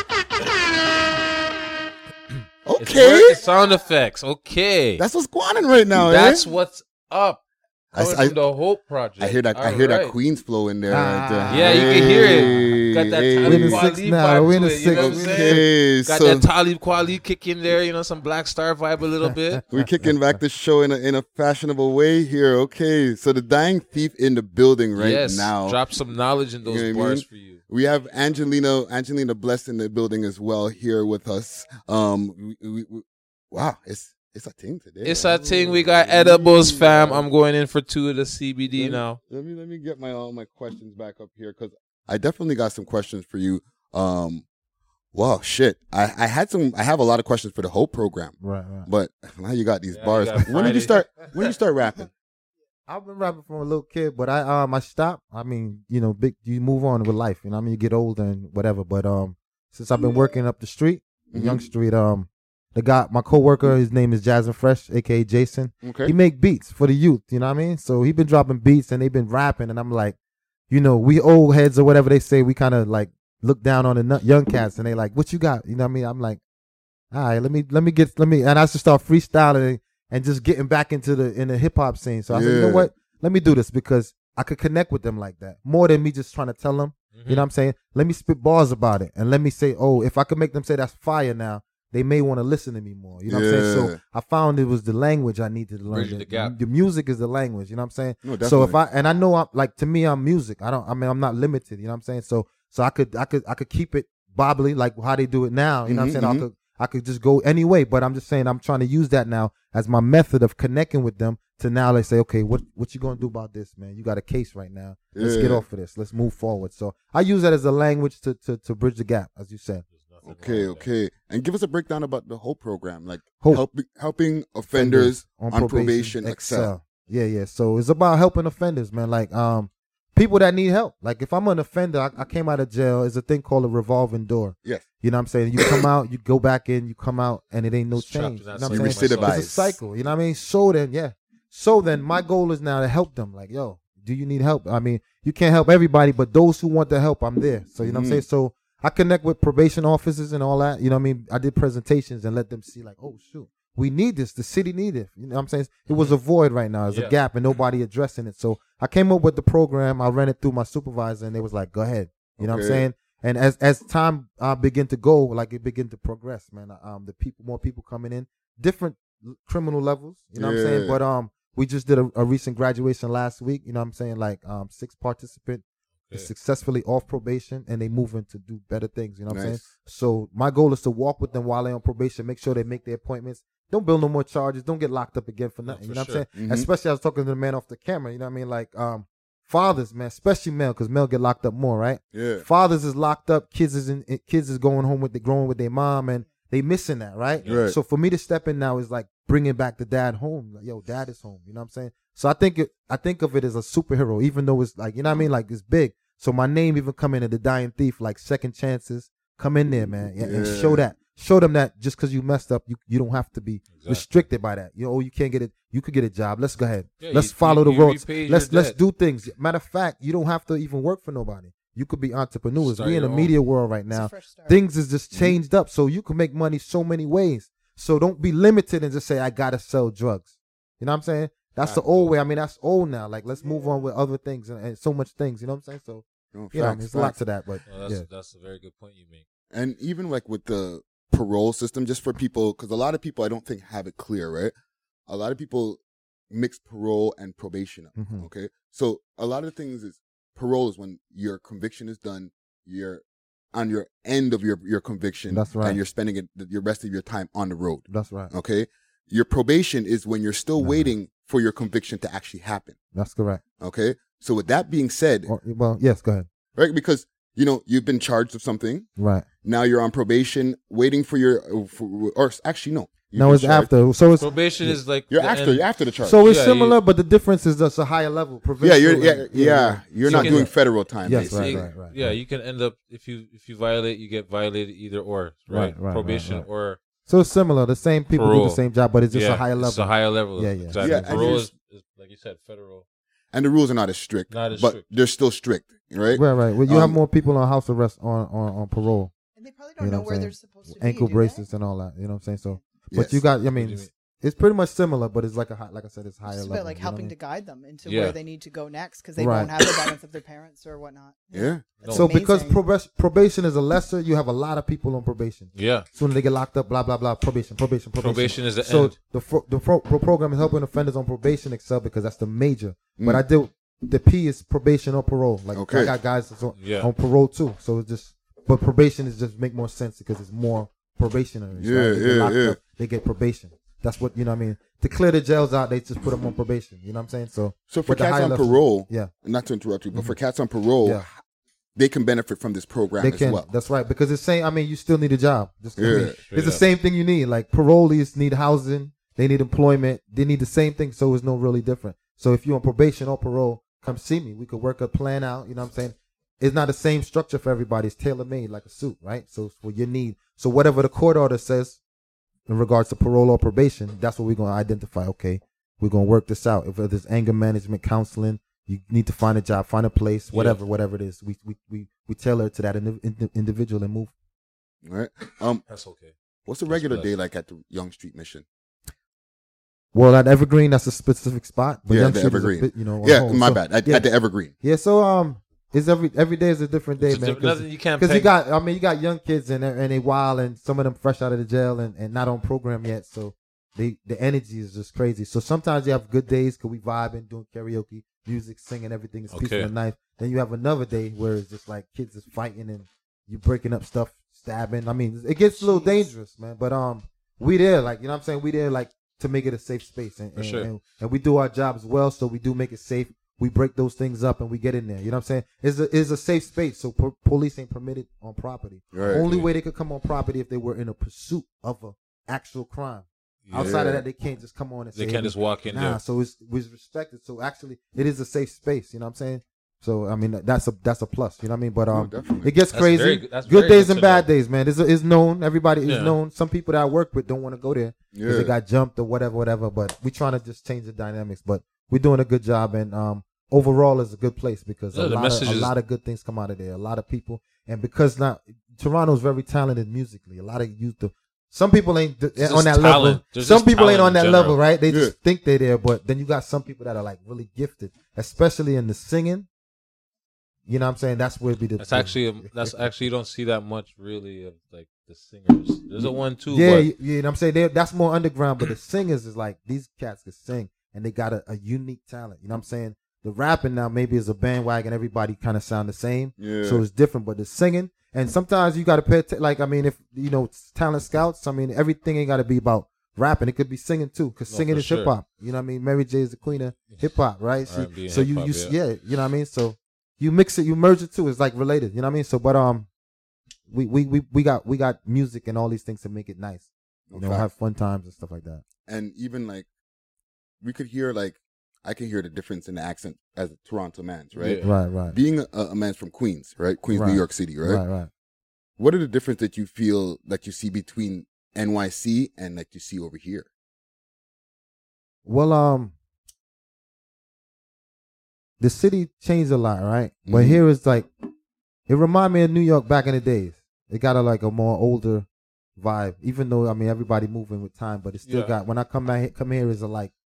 It's worth the sound effects. Okay, That's what's going on right now. that's what's up. I- Coming I- from the Hope Project. I hear that. I All hear that right. Queens flow in there. Right there. Yeah, you can hear it. Got that Hey, Talib We're in the Kweli 6 now, we're in vibe the to it, you know what I'm 6. saying? Okay, Got so that Talib Kweli kick in there, you know, some Black Star vibe a little bit. we're kicking back the show in a fashionable way here. Okay, so the Dying Thief in the building right yes, now. drop some knowledge in those You know what I bars mean? for you. We have Angelina Bless in the building as well here with us. Wow, it's a thing today. It's our thing. We got edibles, fam. I'm going in for 2 of the CBD now. Let me get all my questions back up here because I definitely got some questions for you. Wow, shit. I have a lot of questions for the Hope program. Right. But now you got these Yeah, bars. you got When did you Friday. start? When did you start rapping? I've been rapping from a little kid, but I stopped. I mean, you know, you move on with life. You know, what I mean, you get older and whatever. But since I've been working up the street, Young Street, The guy, my coworker, his name is Jasmine Fresh, aka Jason. Okay. He make beats for the youth. You know what I mean? So he been dropping beats and they been rapping, and I'm like, you know, we old heads or whatever they say, we kind of like look down on the young cats, and they like, what you got? You know what I mean? I'm like, all right, let me, and I just start freestyling and just getting back into the hip hop scene. So I said, you know what? Let me do this because I could connect with them like that more than me just trying to tell them. You know what I'm saying? Let me spit bars about it, and let me say, oh, if I could make them say that's fire now, they may want to listen to me more. You know what I'm saying? So I found it was the language I needed to learn. The gap. The music is the language. You know what I'm saying? No, definitely. So if I know I'm like, to me, I'm music. I'm not limited. You know what I'm saying? So I could keep it bobbly like how they do it now. You know what I'm saying? I could just go any way, but I'm just saying I'm trying to use that now as my method of connecting with them. To now they say, okay, what you gonna do about this, man? You got a case right now. Let's get off of this. Let's move forward. So I use that as a language to bridge the gap, as you said. Okay. And give us a breakdown about the whole program, like Hope. helping offenders on probation excel. Yeah. So it's about helping offenders, man. Like people that need help. Like if I'm an offender, I came out of jail. There's a thing called a revolving door. Yes. You know what I'm saying? You come out, you go back in, you come out, and it ain't no change. You know what I'm saying? Recidivize. It's a cycle. You know what I mean? So then my goal is now to help them. Like, yo, do you need help? I mean, you can't help everybody, but those who want the help, I'm there. So, you know what I'm saying? So I connect with probation officers and all that. You know what I mean? I did presentations and let them see like, oh, shoot, we need this. The city need it. You know what I'm saying? It was a void right now. It's a gap and nobody addressing it. So I came up with the program. I ran it through my supervisor and they was like, go ahead. You know what I'm saying? And as time begin to go, like it begin to progress, man. More people coming in, different criminal levels. You know what I'm saying? But we just did a recent graduation last week. You know what I'm saying? Like 6 participants is successfully off probation and they moving to do better things. You know what I'm saying? So my goal is to walk with them while they're on probation, make sure they make their appointments. Don't build no more charges. Don't get locked up again for nothing. You know what I'm saying? Especially I was talking to the man off the camera. You know what I mean? Like fathers, man, especially male, because male get locked up more, right? Yeah. Fathers is locked up. Kids is going home growing with their mom, and they missing that, right? So for me to step in now is like bringing back the dad home. Like, yo, dad is home. You know what I'm saying? So I think of it as a superhero, even though it's like, you know what I mean? Like it's big. So my name even come in at the Dying Thief, like second chances. Come in there, man, and show that. Show them that just because you messed up, you don't have to be restricted by that. You know, you can't get it. You could get a job. Let's go ahead. Let's follow the roads. Let's do things. Matter of fact, you don't have to even work for nobody. You could be entrepreneurs. We in the media world right now. Things is just changed up, so you can make money so many ways. So don't be limited and just say I gotta sell drugs. You know what I'm saying? That's the old way. I mean, that's old now. Like let's move on with other things and so much things. You know what I'm saying? So there's lots of that. But that's a very good point you make. And even like with the parole system, just for people, because a lot of people I don't think have it clear, right? A lot of people mix parole and probation up. Okay, so a lot of things is parole is when your conviction is done, you're on your end of your conviction. That's right. And you're spending your rest of your time on the road. That's right. Okay, your probation is when you're still waiting for your conviction to actually happen. That's correct. Okay, so with that being said, well, yes, go ahead. Right, because you know you've been charged with something. Right. Now you're on probation, waiting for or actually no. No, it's after. So it's probation is like you're after the charge. So it's similar, but the difference is just a higher level. You're not doing federal time. Yes, basically. right. Yeah, you can end up if you violate, you get violated either or. Right. Probation or. So it's similar. The same people parole. do the same job, but it's just a higher level. It's a higher level. Yeah. Exactly. Parole is like you said, federal. And the rules are not as strict. But they're still strict, right? Right. Well, you have more people on house arrest on parole. And they probably don't know where they're supposed to be. Ankle bracelets and all that. You know what I'm saying? So, but you got. I mean, it's pretty much similar, but it's like I said, it's higher level. It's like helping to guide them into where they need to go next because they won't have the guidance of their parents or whatnot. Yeah. So because probation is a lesser, you have a lot of people on probation. Yeah. Soon as they get locked up, blah blah blah. Probation. Probation is the end. So the program is helping offenders on probation excel because that's the major. But I do the P is probation or parole. Like I got guys that's on parole too. So it's just, but probation is just make more sense because it's more probationaries. Right? They get probation. That's what, you know what I mean? To clear the jails out, they just put them on probation. You know what I'm saying? So for cats on parole, yeah. Not to interrupt you, but for cats on parole, they can benefit from this program as well. That's right. Because it's saying, I mean, you still need a job. It's the same thing you need. Like parolees need housing, they need employment, they need the same thing. So it's no really different. So if you're on probation or parole, come see me. We could work a plan out. You know what I'm saying? It's not the same structure for everybody. It's tailor made like a suit, right? So it's for your need. So whatever the court order says, in regards to parole or probation, that's what we're going to identify. Okay, we're going to work this out. If there's anger management counseling, you need to find a job, find a place, whatever it is. We tailor it to that individual and move. All right. That's okay. What's a regular day like at the Young Street Mission? Well, at Evergreen, that's a specific spot. But Yeah, Young the Street is a Evergreen. bit, you know, Yeah, home. my So, bad. At yeah. the Evergreen. Yeah, so it's every day is a different day, It's man. nothing you can't Because you peg. got, you got young kids and they wild, and some of them fresh out of the jail and not on program yet. So the energy is just crazy. So sometimes you have good days because we vibing, doing karaoke, music, singing, everything is peaceful and nice. Then you have another day where it's just like kids is fighting and you breaking up stuff, stabbing. I mean, it gets a little dangerous, man. But we there, like, you know what I'm saying? We there, like, to make it a safe space, and we do our jobs well, so we do make it safe. We break those things up and we get in there. You know what I'm saying? It's a safe space, so police ain't permitted on property. Right. Only way they could come on property if they were in a pursuit of a actual crime. Yeah. Outside of that, they can't just come on and say, They can't just walk in nah, there. so it's respected. So actually, it is a safe space. You know what I'm saying? So I mean, that's a plus. You know what I mean? But definitely. it gets That's crazy. very- that's Good very days good and to bad know. days, man. It's known. Everybody is Yeah. known. Some people that I work with don't want to go there because they Yeah. got jumped or whatever. But we trying to just change the dynamics. But we're doing a good job, and overall, it's a good place because Yeah, the a message is- lot of good things come out of there. A lot of people, and because now Toronto's very talented musically. A lot of youth. Some people ain't just on that talent. level. There's Some just people ain't talent on in that level, general. right? They Yeah. just think they're there, but then you got some people that are like really gifted, especially in the singing. You know what I'm saying? That's where it be the. That's actually you don't see that much really of like the singers. There's a 1-2. Yeah, but you know what I'm saying? That's more underground, but the singers is like these cats can sing and they got a unique talent. You know what I'm saying? The rapping now maybe is a bandwagon. Everybody kind of sound the same, Yeah. so it's different. But the singing, and sometimes you got to pay. Like I mean, if you know talent scouts, I mean everything ain't got to be about rapping. It could be singing too, because No, singing for is sure. hip hop. You know what I mean? Mary J is the queen of hip hop, right? R&B and So you hip-hop, yeah, you know what I mean? So you mix it, you merge it too. It's like related. You know what I mean? So but we got music and all these things to make it nice. You know, Fact. have fun times and stuff like that. And even like, we could hear like, I can hear the difference in the accent as a Toronto man's, right? Yeah. Right. Being a man's from Queens, right? Queens, Right. New York City, right? Right. What are the difference that you feel that you see between NYC and that you see over here? Well, the city changed a lot, right? Mm-hmm. But here is like, it remind me of New York back in the days. It got a more older vibe, even though I mean everybody moving with time, but it still got. When I come here is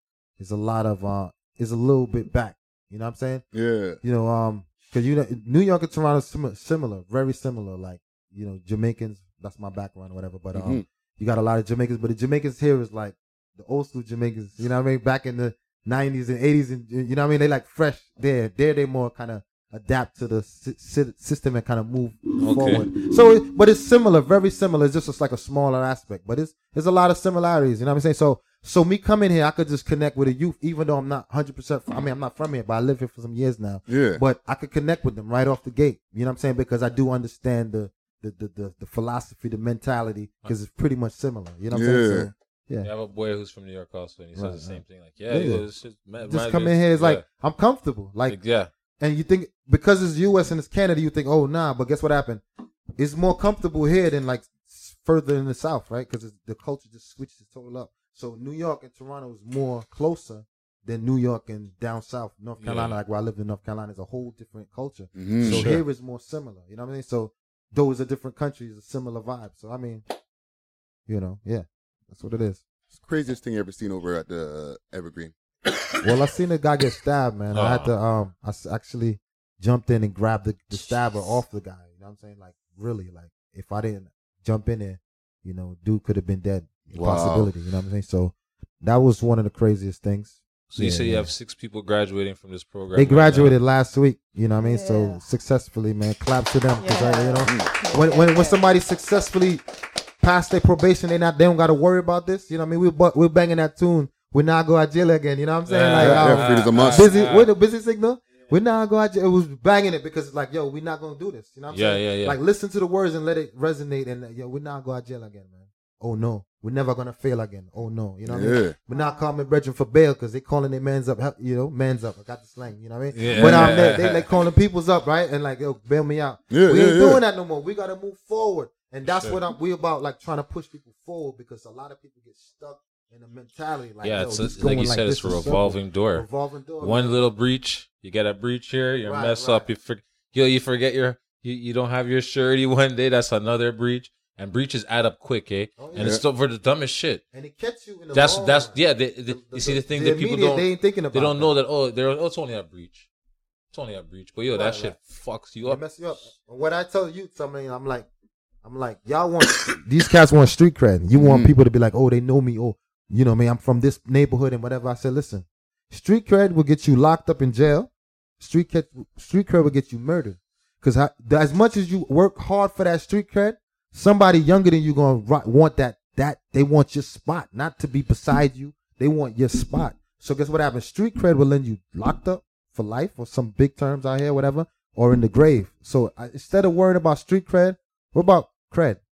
a lot of is a little bit back. You know what I'm saying? Yeah. You know, because you know New York and Toronto similar, very similar. Like you know Jamaicans. That's my background or whatever. But you got a lot of Jamaicans, but the Jamaicans here is like the old school Jamaicans. You know what I mean? Back in the 90s and 80s, and you know what I mean? They like fresh. They more kind of adapt to the system and kind of move forward. So, but it's similar, very similar. It's just like a smaller aspect, but there's a lot of similarities. You know what I'm saying? So me coming here, I could just connect with a youth, even though I'm not 100%. I mean, I'm not from here, but I live here for some years now. Yeah. But I could connect with them right off the gate. You know what I'm saying? Because I do understand the philosophy, the mentality, because it's pretty much similar. You know what I'm saying? So, yeah. I have a boy who's from New York also, and he says the same thing. Like, Just come in here, it's like I'm comfortable. Like, and you think because it's U.S. and it's Canada, you think, oh nah, but guess what happened? It's more comfortable here than like further in the South, right? Because the culture just switches total up. So New York and Toronto is more closer than New York and down south, North Carolina. Like where I lived in North Carolina, is a whole different culture. So here is more similar. You know what I mean? So those are different countries, a similar vibe. So I mean, you know, yeah, that's what it is. It's the craziest thing you ever seen over at the Evergreen. Well, I seen a guy get stabbed, man. I had to I actually jumped in and grabbed the stabber off the guy. You know what I'm saying? Like really, like if I didn't jump in there, you know, dude could have been dead. Possibility, you know what I'm saying? So that was one of the craziest things. So you say you have 6 people graduating from this program. They graduated last week, you know what I mean? So successfully, man. Clap to them, because you know, when somebody successfully passed their probation, they don't got to worry about this. You know what I mean? We're banging that tune. We not go at jail again. You know what I'm saying? Freedom's a must. With the busy signal. We not go at jail. It was banging it because it's like, yo, we're not gonna do this. You know what I'm saying? Yeah. Like listen to the words and let it resonate, and yo, we're not go at jail again, man. Oh no, we're never gonna fail again. Oh no, you know what I mean? We're not calling brethren for bail because they calling their mans up. You know, mans up. I got the slang. You know what I mean? But they like calling people's up, right? And like, yo, bail me out. We ain't doing that no more. We gotta move forward And that's what we about, like trying to push people forward, because a lot of people get stuck in a mentality like, it's like you said, it's a revolving door. Revolving door. One little breach, you get a breach here, you mess up, you forget you don't have your surety one day, that's another breach. And breaches add up quick, eh? Oh, yeah. And it's still for the dumbest shit. And it gets you in the That's wrong. You see the thing that people don't. They ain't thinking about. They don't know that. It's only a breach. It's only a breach. But that shit fucks you up. It messes you up. What I tell you, something, I'm like, y'all want these cats want street cred. You want people to be like, oh, they know me. Oh, you know me. I'm from this neighborhood and whatever. I said, listen, street cred will get you locked up in jail. Street cred will get you murdered. Because as much as you work hard for that street cred, somebody younger than you gonna want that they want your spot, not to be beside you. They want your spot. So guess what happens? Street cred will land you locked up for life, or some big terms out here, whatever, or in the grave. So instead of worrying about street cred, we're about credit.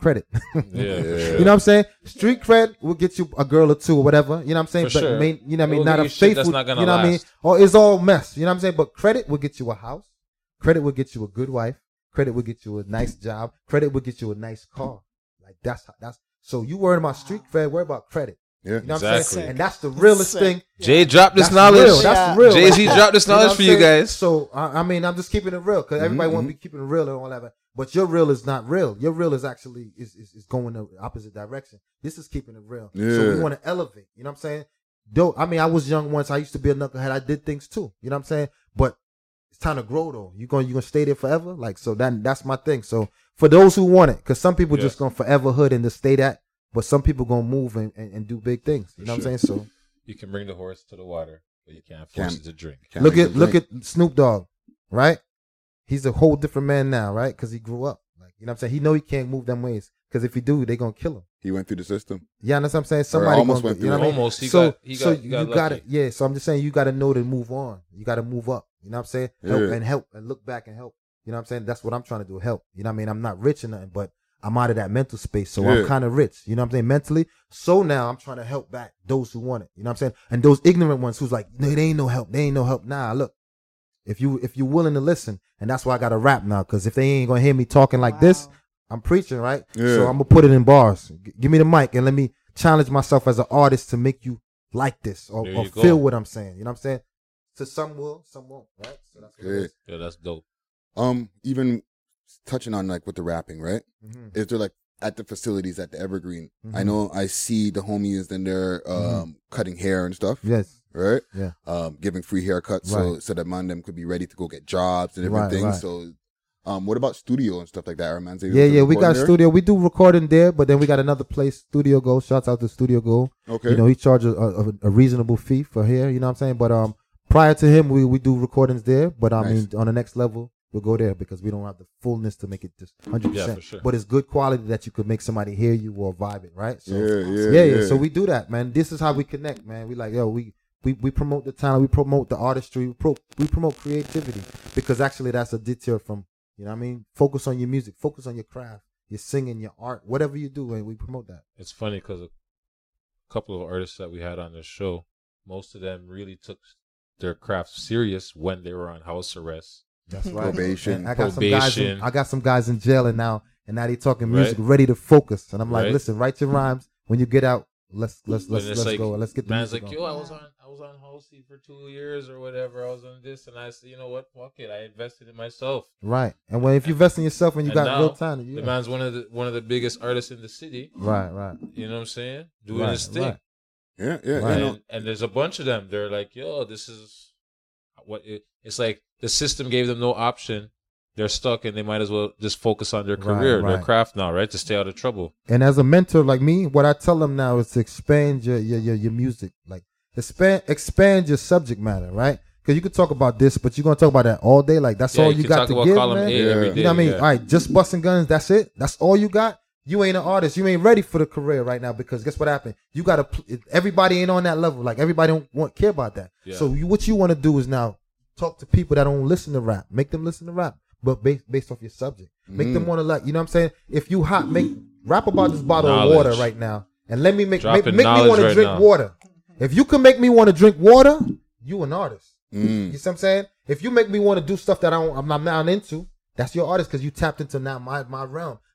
Yeah. You know what I'm saying? Street cred will get you a girl or two or whatever. You know what I'm saying? For but sure. You know what I mean? Not a faithful. Not you know what I mean? Or it's all mess. You know what I'm saying? But credit will get you a house. Credit will get you a good wife. Credit will get you a nice job. Credit will get you a nice car. Like that's so you worry about street cred, worry about credit. Yeah, you know exactly. what I'm saying? And that's the realest thing. Jay dropped this knowledge. Real. That's real. Jay-Z dropped this knowledge for you guys. So I mean, I'm just keeping it real, because everybody want to be keeping it real and all that. But your real is not real. Your real is actually is going the opposite direction. This is keeping it real. Yeah. So we want to elevate. You know what I'm saying? Though I mean, I was young once. I used to be a knucklehead. I did things too. You know what I'm saying? But it's time to grow though. You gonna stay there forever? Like, so that's my thing. So for those who want it, because some people just gonna forever hood and just stay that, but some people gonna move and do big things. You know what I'm saying? So you can bring the horse to the water, but you can't force it to drink. Look at Snoop Dogg, right? He's a whole different man now, right? Because he grew up. Like, you know what I'm saying? He know he can't move them ways, because if he do, they gonna kill him. He went through the system. Yeah, that's what I'm saying. Somebody almost went through. You know what I mean? Almost. He got got lucky. it. Yeah. So I'm just saying, you got to know to move on. You got to move up. You know what I'm saying? Help and look back and help. You know what I'm saying? That's what I'm trying to do. Help. You know what I mean? I'm not rich or nothing, but I'm out of that mental space. So I'm kind of rich. You know what I'm saying? Mentally. So now I'm trying to help back those who want it. You know what I'm saying? And those ignorant ones who's like, no, they ain't no help. They ain't no help. Nah, look. If you're willing to listen, and that's why I got to rap now, because if they ain't gonna hear me talking like this, I'm preaching, right? Yeah. So I'm gonna put it in bars. Give me the mic and let me challenge myself as an artist to make you like this or feel what I'm saying. You know what I'm saying? So some will, some won't, right? So that's what it is. Yeah, that's dope. Even touching on like with the rapping, right? Mm-hmm. Is there like at the facilities at the Evergreen? I know I see the homies and they're cutting hair and stuff. Yes. Right? Yeah. Giving free haircuts so that man them could be ready to go get jobs and everything. Right. So what about studio and stuff like that, man? Yeah, we got studio. We do recording there, but then we got another place, Studio Go. Shouts out to Studio Go. Okay. You know, he charges a reasonable fee for hair, you know what I'm saying? But prior to him, we do recordings there, but I mean, on the next level, we'll go there because we don't have the fullness to make it just 100%. Yeah, for sure. But it's good quality that you could make somebody hear you or vibe it, right? So, yeah. So we do that, man. This is how we connect, man. We like, yo, we promote the talent, we promote the artistry, we promote creativity, because actually that's a detour from, you know what I mean? Focus on your music, focus on your craft, your singing, your art, whatever you do, and we promote that. It's funny because a couple of artists that we had on this show, most of them really took their craft serious when they were on house arrest. That's right. Probation. I got some guys in jail and now they talking music, ready to focus. And I'm like, listen, write your rhymes. When you get out, let's go. Let's get the man's music like, on. yo, I was on Halsey for 2 years or whatever. I was on this, and I said, you know what? Fuck it. I invested in myself. Right. And if you invest in yourself and you got real talent, the man's one of the biggest artists in the city. Right. You know what I'm saying? Doing his thing. Right. Yeah. Right. And there's a bunch of them. They're like, yo, this is what it's like. The system gave them no option. They're stuck, and they might as well just focus on their career, their craft now, right? To stay out of trouble. And as a mentor like me, what I tell them now is to expand your music, like expand your subject matter, right? Because you could talk about this, but you're gonna talk about that all day. Like that's all you got to give, man. Every day, you know what I mean? All right, just busting guns. That's it. That's all you got. You ain't an artist. You ain't ready for the career right now, because guess what happened? You got to. Everybody ain't on that level. Like everybody don't care about that. Yeah. So what you want to do is now talk to people that don't listen to rap. Make them listen to rap, but based off your subject. Make them want to, like, you know what I'm saying? If you hot, rap about this bottle of water right now, and let me make me want to drink water. If you can make me want to drink water, you an artist. You see what I'm saying? If you make me want to do stuff that I'm not into, that's your artist, because you tapped into now my realm.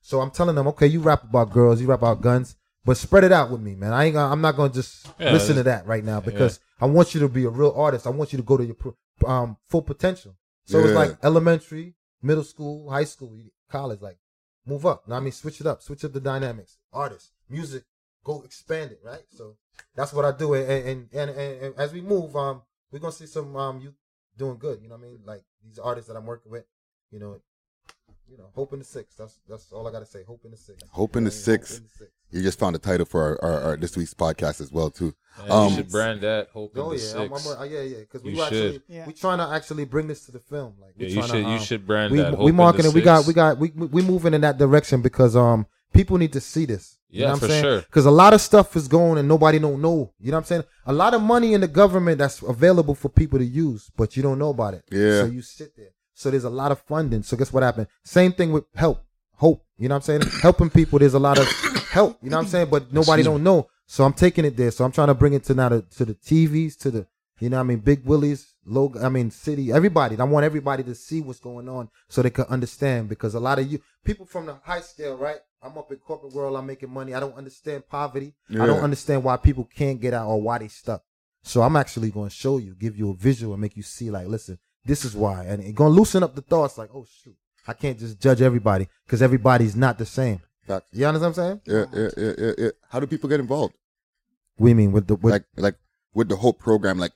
So I'm telling them, okay, you rap about girls, you rap about guns, but spread it out with me, man. I'm not gonna just listen to that right now because I want you to be a real artist. I want you to go to your full potential. So it's like elementary, middle school, high school, college, like move up. Know what I mean, switch it up, switch up the dynamics. Artists, music, go expand it, right? So that's what I do. And as we move, we're gonna see some you doing good. You know what I mean? Like these artists that I'm working with, you know, hope in the six. That's all I gotta say. Hope in the six. Hope in the six. You just found a title for our this week's podcast as well too. You should brand that Hope in the Six. Because we trying to actually bring this to the film. Like you should brand that. We marketing. We moving in that direction because people need to see this. You know what I'm saying? Sure. Because a lot of stuff is going and nobody don't know. You know what I'm saying? A lot of money in the government that's available for people to use, but you don't know about it. Yeah. So you sit there. So there's a lot of funding. So guess what happened? Same thing with hope. You know what I'm saying? Helping people. There's a lot of help. You know what I'm saying? But nobody don't know. So I'm taking it there. So I'm trying to bring it to now to the TVs, to the, you know what I mean, Big Willies, City, everybody. I want everybody to see what's going on so they can understand because a lot of people from the high scale, right? I'm up in corporate world. I'm making money. I don't understand poverty. Yeah. I don't understand why people can't get out or why they stuck. So I'm actually going to show you, give you a visual and make you see like, listen, this is why. And it's going to loosen up the thoughts like, oh, shoot. I can't just judge everybody because everybody's not the same. Facts. You understand what I'm saying? Yeah. How do people get involved? What do you mean with like with the Hope program? Like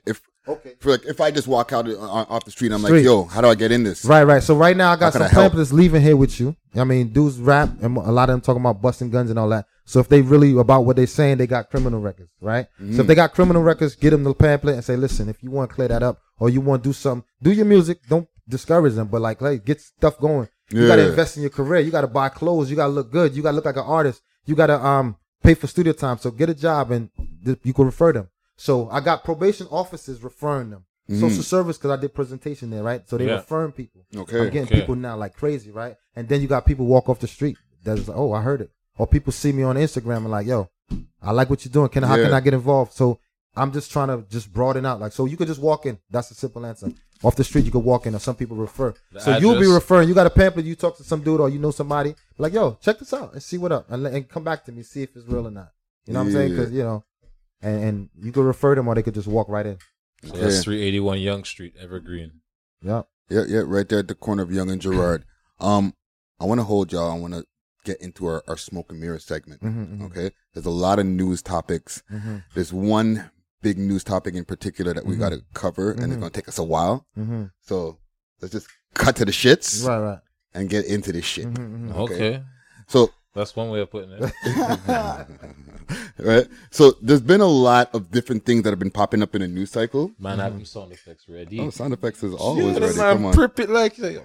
if I just walk out off the street, I'm like, yo, how do I get in this? Right. So right now I got some pamphlets leaving here with you. I mean, dudes rap and a lot of them talking about busting guns and all that. So if they really about what they're saying, they got criminal records, right? So if they got criminal records, get them the pamphlet and say, listen, if you want to clear that up or you want to do something, do your music. Don't discourage them, but like get stuff going. You got to invest in your career. You got to buy clothes. You got to look good. You got to look like an artist. You got to pay for studio time. So get a job and you can refer them. So I got probation officers referring them. Social service because I did presentation there, right? So they referring people. Okay. I'm getting people now like crazy, right? And then you got people walk off the street. That's like, oh, I heard it. Or people see me on Instagram and like, yo, I like what you're doing. How can I get involved? So I'm just trying to just broaden out. Like, so you could just walk in. That's the simple answer. Off the street, you could walk in, or some people refer. So you'll be referring. You got a pamphlet. You talk to some dude, or you know somebody. Like, yo, check this out and see what up, and come back to me, see if it's real or not. You know what I'm saying? Because and you could refer them, or they could just walk right in. So that's 381 Young Street, Evergreen. Yeah, right there at the corner of Young and Girard. I want to hold y'all. I want to get into our smoke and mirror segment. Okay, there's a lot of news topics. There's one big news topic in particular that we got to cover, and it's going to take us a while. So let's just cut to the shits, right, and get into this shit. Okay. So that's one way of putting it. Right. So there's been a lot of different things that have been popping up in the news cycle. Man, I have them sound effects ready. Oh, sound effects is always ready. Man, come on. Prip it like you know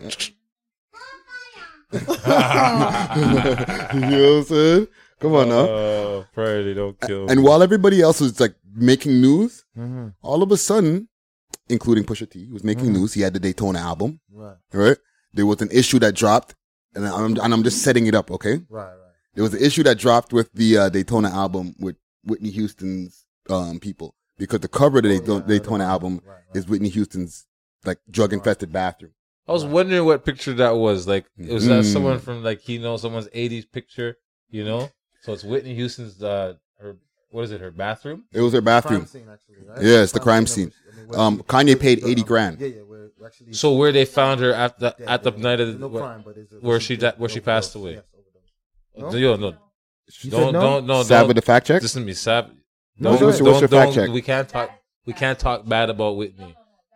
what I'm saying? Come on now. Oh, Friday, don't kill me. And while everybody else was like making news, all of a sudden, including Pusha T, was making news. He had the Daytona album. Right. There was an issue that dropped, and I'm just setting it up, okay? Right. There was an issue that dropped with the Daytona album with Whitney Houston's people, because the cover of the Daytona album is Whitney Houston's like drug infested bathroom. I was wondering what picture that was. Like, was that someone from like someone's 80s picture? You know, so it's Whitney Houston's her her bathroom? It was her bathroom. Crime scene, actually, right? Yeah, it's the crime scene. Kanye paid $80,000. So where they found her at the night of where she passed away. No? Yo, no. Don't. Sab with the fact check. Listen to me, Sab. What's your fact check? We can't talk bad about Whitney.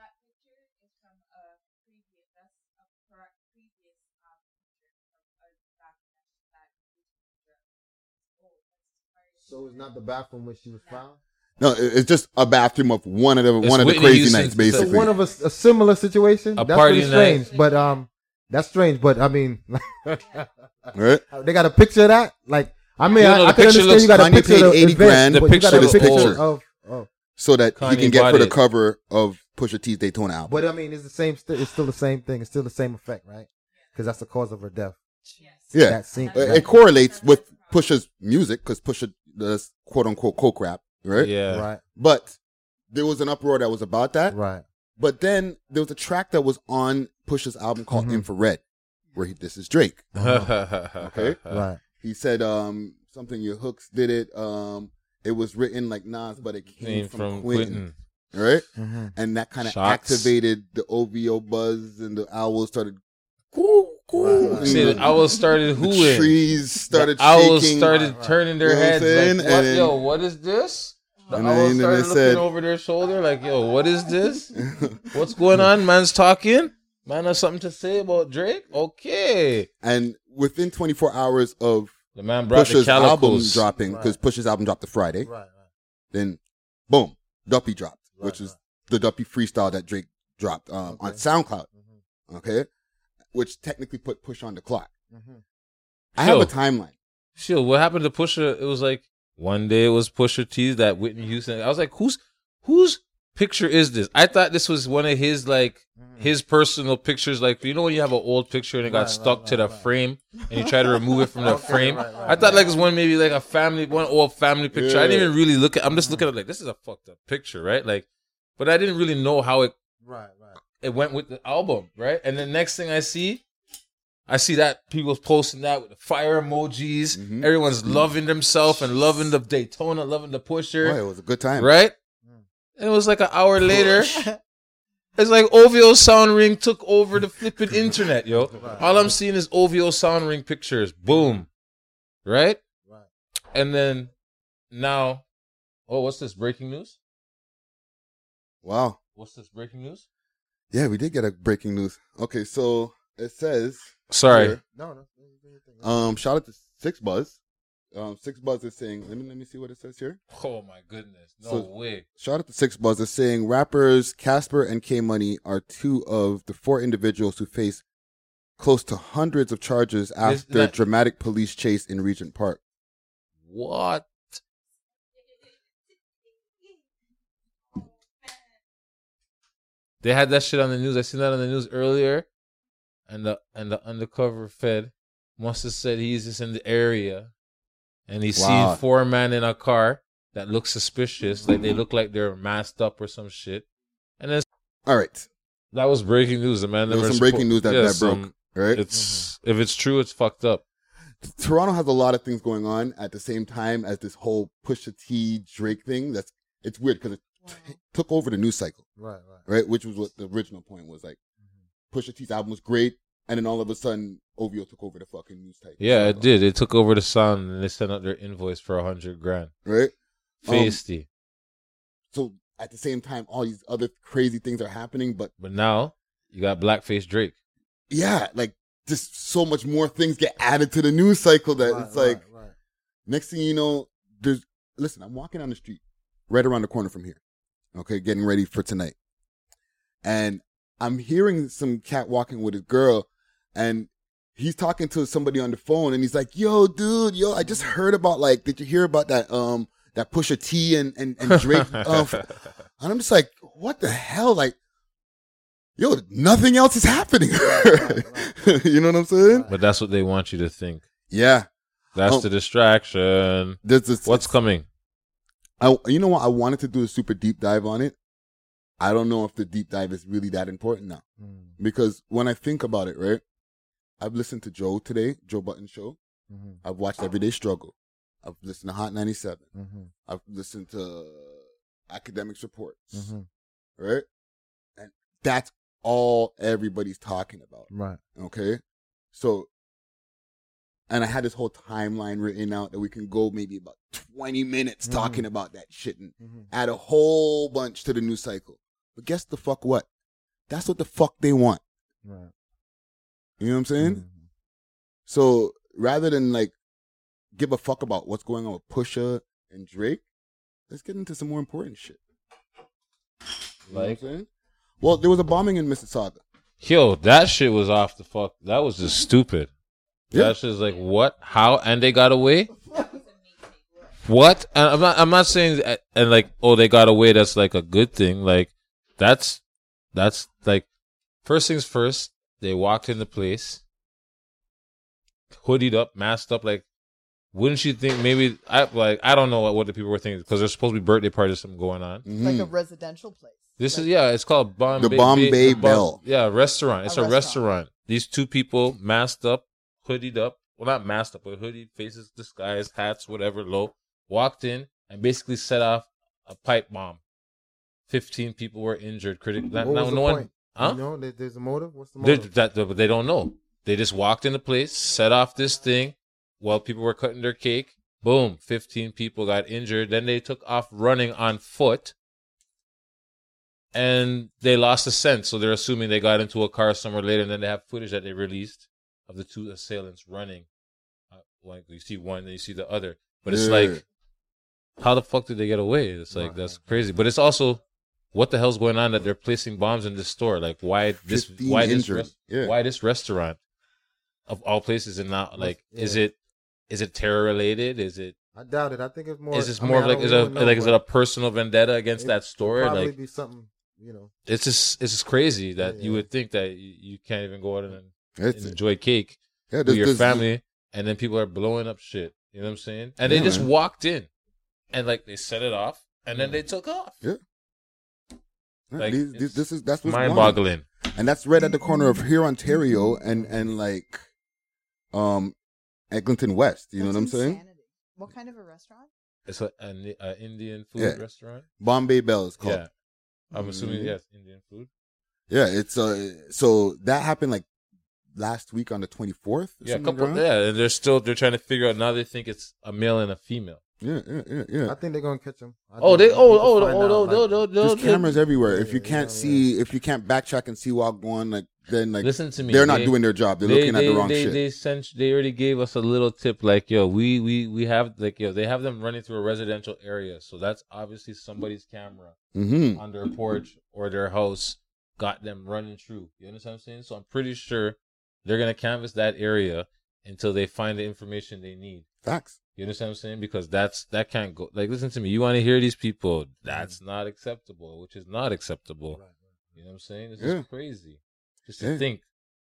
So it's not the bathroom where she was found? No, it's just a bathroom of one of the Whitney crazy Houston's nights, basically. So one of a similar situation. A that's party pretty strange, night. but that's strange. But I mean, right? They got a picture of that. Like, I mean, I can understand you got a Kanye picture paid of the $80,000 event, but you got a the picture old. of. So that Kanye he can get bought for the it. cover of Pusha T's Daytona album. But I mean, it's the same. It's still the same thing. It's still the same effect, right? Because that's the cause of her death. Yeah, That scene, it correlates with Pusha's music because Pusha does quote unquote coke rap, right? Yeah. Right. But there was an uproar that was about that. Right. But then there was a track that was on Pusha's album called Infrared. this is Drake. Okay. Right. He said something. Your hooks did it. It was written like Nas, but it came from Quentin. Right. Mm-hmm. And that kind of Shots. activated the OVO buzz, and the owls started. Right. See, the owls started hooing. The trees started The owls shaking. started turning their You know what I'm heads saying? like, And what, then- yo, what is this? The And owls then started they looking said- over their shoulder like, yo, what is this? What's going on? Man's talking? Man has something to say about Drake? Okay. And within 24 hours of The man brought Pusha's the album calicos. dropping, because Pusha's album dropped the Friday, Right. then boom, Duppy dropped, which Right, is the Duppy freestyle that Drake dropped on SoundCloud. Okay, which technically put Push on the clock. I have a timeline. Shit, what happened to Pusha? It was like one day it was Pusha T, that Whitney Houston. I was like, whose picture is this? I thought this was one of his his personal pictures. Like, you know when you have an old picture and it got stuck to the frame and you try to remove it from the frame? I thought like it was one maybe like one old family picture. I didn't even really look at. I'm just looking at it like, this is a fucked up picture, right? Like, but I didn't really know how it went with the album, right? And the next thing I see that people posting that with the fire emojis. Everyone's loving themselves and loving the Daytona, loving the Pusher. Boy, it was a good time, right? And it was like an hour later. It's like OVO Sound Ring took over the flipping internet, yo. All I'm seeing is OVO Sound Ring pictures. Boom. Right? And then now, what's this? Breaking news? Wow. What's this breaking news? Yeah, we did get a breaking news. Okay, so it says. Sorry. Here, shout out to Six Buzz. Six Buzz is saying. Let me see what it says here. Oh my goodness! No way. Shout out to Six Buzz is saying rappers Casper and K Money are two of the 4 individuals who face close to hundreds of charges after dramatic police chase in Regent Park. What? They had that shit on the news. I seen that on the news earlier, and the undercover Fed must have said he's just in the area, and he's seen 4 men in a car that look suspicious, like they look like they're masked up or some shit. And then, all right, that was breaking news. The man, there was some breaking news that broke. Right, it's if it's true, it's fucked up. Toronto has a lot of things going on at the same time as this whole Pusha T Drake thing. It's weird because it took over the news cycle. Right, which was what the original point was. Like, Pusha T's album was great, and then all of a sudden, OVO took over the fucking news cycle. Yeah, it did. It took over the sound, and they sent out their invoice for $100,000. Right, Feisty. So at the same time, all these other crazy things are happening, but now you got Blackface Drake. Yeah, like just so much more things get added to the news cycle that it's like next thing you know, listen, I'm walking down the street right around the corner from here. Okay, getting ready for tonight. And I'm hearing some cat walking with his girl, and he's talking to somebody on the phone, and he's like, yo, dude, I just heard about, like, did you hear about that Pusha T and Drake? And I'm just like, what the hell? Like, yo, nothing else is happening. You know what I'm saying? But that's what they want you to think. Yeah. That's the distraction. What's coming? You know what? I wanted to do a super deep dive on it. I don't know if the deep dive is really that important now. Because when I think about it, right? I've listened to Joe Budden Show. I've watched Everyday Struggle. I've listened to Hot 97. I've listened to Academics Reports. Right? And that's all everybody's talking about. Right. Okay? So, and I had this whole timeline written out that we can go maybe about 20 minutes talking about that shit and add a whole bunch to the news cycle. But guess the fuck what? That's what the fuck they want. Right. You know what I'm saying? So rather than like give a fuck about what's going on with Pusha and Drake, let's get into some more important shit. You know what I'm saying? Well, there was a bombing in Mississauga. Yo, that shit was off the fuck. That was just stupid. Yeah. That shit's like, what? How? And they got away? What? And I'm not saying and like, oh, they got away. That's like a good thing. Like, that's like, first things first. They walked in the place, hoodied up, masked up. Like, wouldn't you think maybe I don't know what the people were thinking because there's supposed to be birthday parties or something going on. Like a residential place. This is it's called Bombay. The Bombay Bell. Yeah, restaurant. It's a restaurant. restaurant. These two people masked up, hoodied up. Well, not masked up, but hoodie, faces disguised, hats, whatever, low. Walked in and basically set off a pipe bomb. 15 people were injured. What was the point? Huh? You know, there's a motive. What's the motive? They don't know. They just walked into place, set off this thing while people were cutting their cake. Boom, 15 people got injured. Then they took off running on foot. And they lost the scent, so they're assuming they got into a car somewhere later, and then they have footage that they released of the two assailants running. Like you see one, then you see the other. But it's like, how the fuck did they get away? It's like, that's crazy. But it's also, what the hell's going on that they're placing bombs in this store? Like, why this restaurant of all places, and not like, is it terror related? Is it? I doubt it. I think it's more. Is this more of like, is it a personal vendetta against that store? Probably Like, be something. You know, it's just crazy that you would think that you can't even go out and enjoy cake with your family, and then people are blowing up shit. You know what I'm saying? And they just walked in, and like they set it off, and then they took off. Yeah. Like that's what's mind-boggling. And that's right at the corner of here, Ontario, and like, Eglinton West. You know what I'm saying? What kind of a restaurant? It's an Indian food restaurant. Bombay Bell is called. Yeah. I'm assuming, yes, Indian food. Yeah, it's so that happened like last week on the 24th. Yeah, and they're trying to figure out now. They think it's a male and a female. Yeah. I think they're gonna catch them. There's cameras everywhere. If you can't see, if you can't backtrack and see while going, like then like listen to me. They're not doing their job. They're looking at the wrong shit. They already gave us a little tip. Like we have like they have them running through a residential area, so that's obviously somebody's camera on their porch or their house got them running through. You understand what I'm saying? So I'm pretty sure they're gonna canvass that area until they find the information they need. Facts. You understand what I'm saying? Because that can't go. Like, listen to me. You want to hear these people? That's not acceptable. Which is not acceptable. You know what I'm saying? This is crazy. Just to think.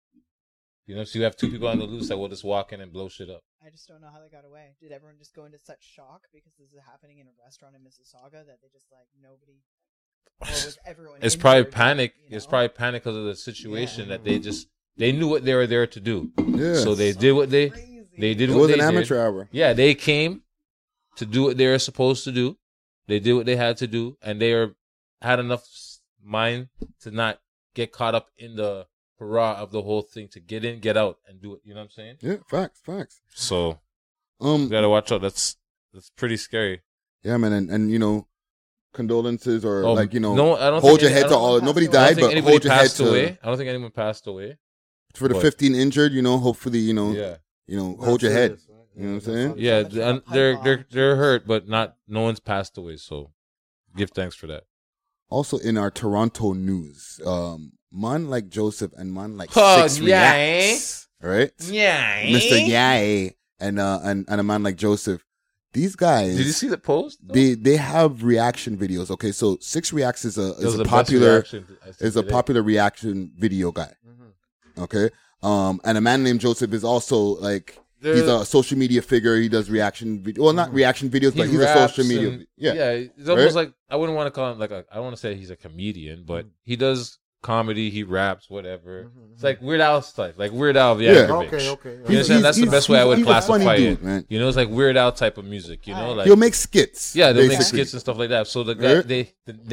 You know, so you have two people on the loose that will just walk in and blow shit up. I just don't know how they got away. Did everyone just go into such shock because this is happening in a restaurant in Mississauga that they just like nobody? Or was everyone? It's probably panic. You know? It's probably panic because of the situation that they knew what they were there to do. Yeah. So they did what they did. It was an amateur hour. Yeah, they came to do what they were supposed to do. They did what they had to do, and they had enough mind to not get caught up in the hurrah of the whole thing, to get in, get out, and do it. You know what I'm saying? Yeah, facts. So, you gotta watch out. That's pretty scary. Yeah, man, and you know, condolences or like, you know, no, I don't hold your head to all. Nobody died, but hold your head to. I don't think anyone passed away. For the 15 injured, you know, hopefully, you know, hold your head. You know what I'm saying? Yeah, they're hurt, but no one's passed away. So, give thanks for that. Also, in our Toronto news, man like Joseph and man like Six Reacts, right? Yeah, Mr. Yay and a man like Joseph. These guys. Did you see the post? They have reaction videos. Okay, so Six Reacts is a popular reaction video guy. Okay, and a man named Joseph is also like he's a social media figure. He does reaction video. Well, not reaction videos, but he's a social media. It's almost like, I wouldn't want to call him like I don't want to say he's a comedian, but he does comedy. He raps, whatever. It's like Weird Al type, like Weird Al. Okay. You understand? That's the best way I would classify it. Man. You know, it's like Weird Al type of music. You know, like he'll make skits. Yeah, they'll make skits and stuff like that. So the guy,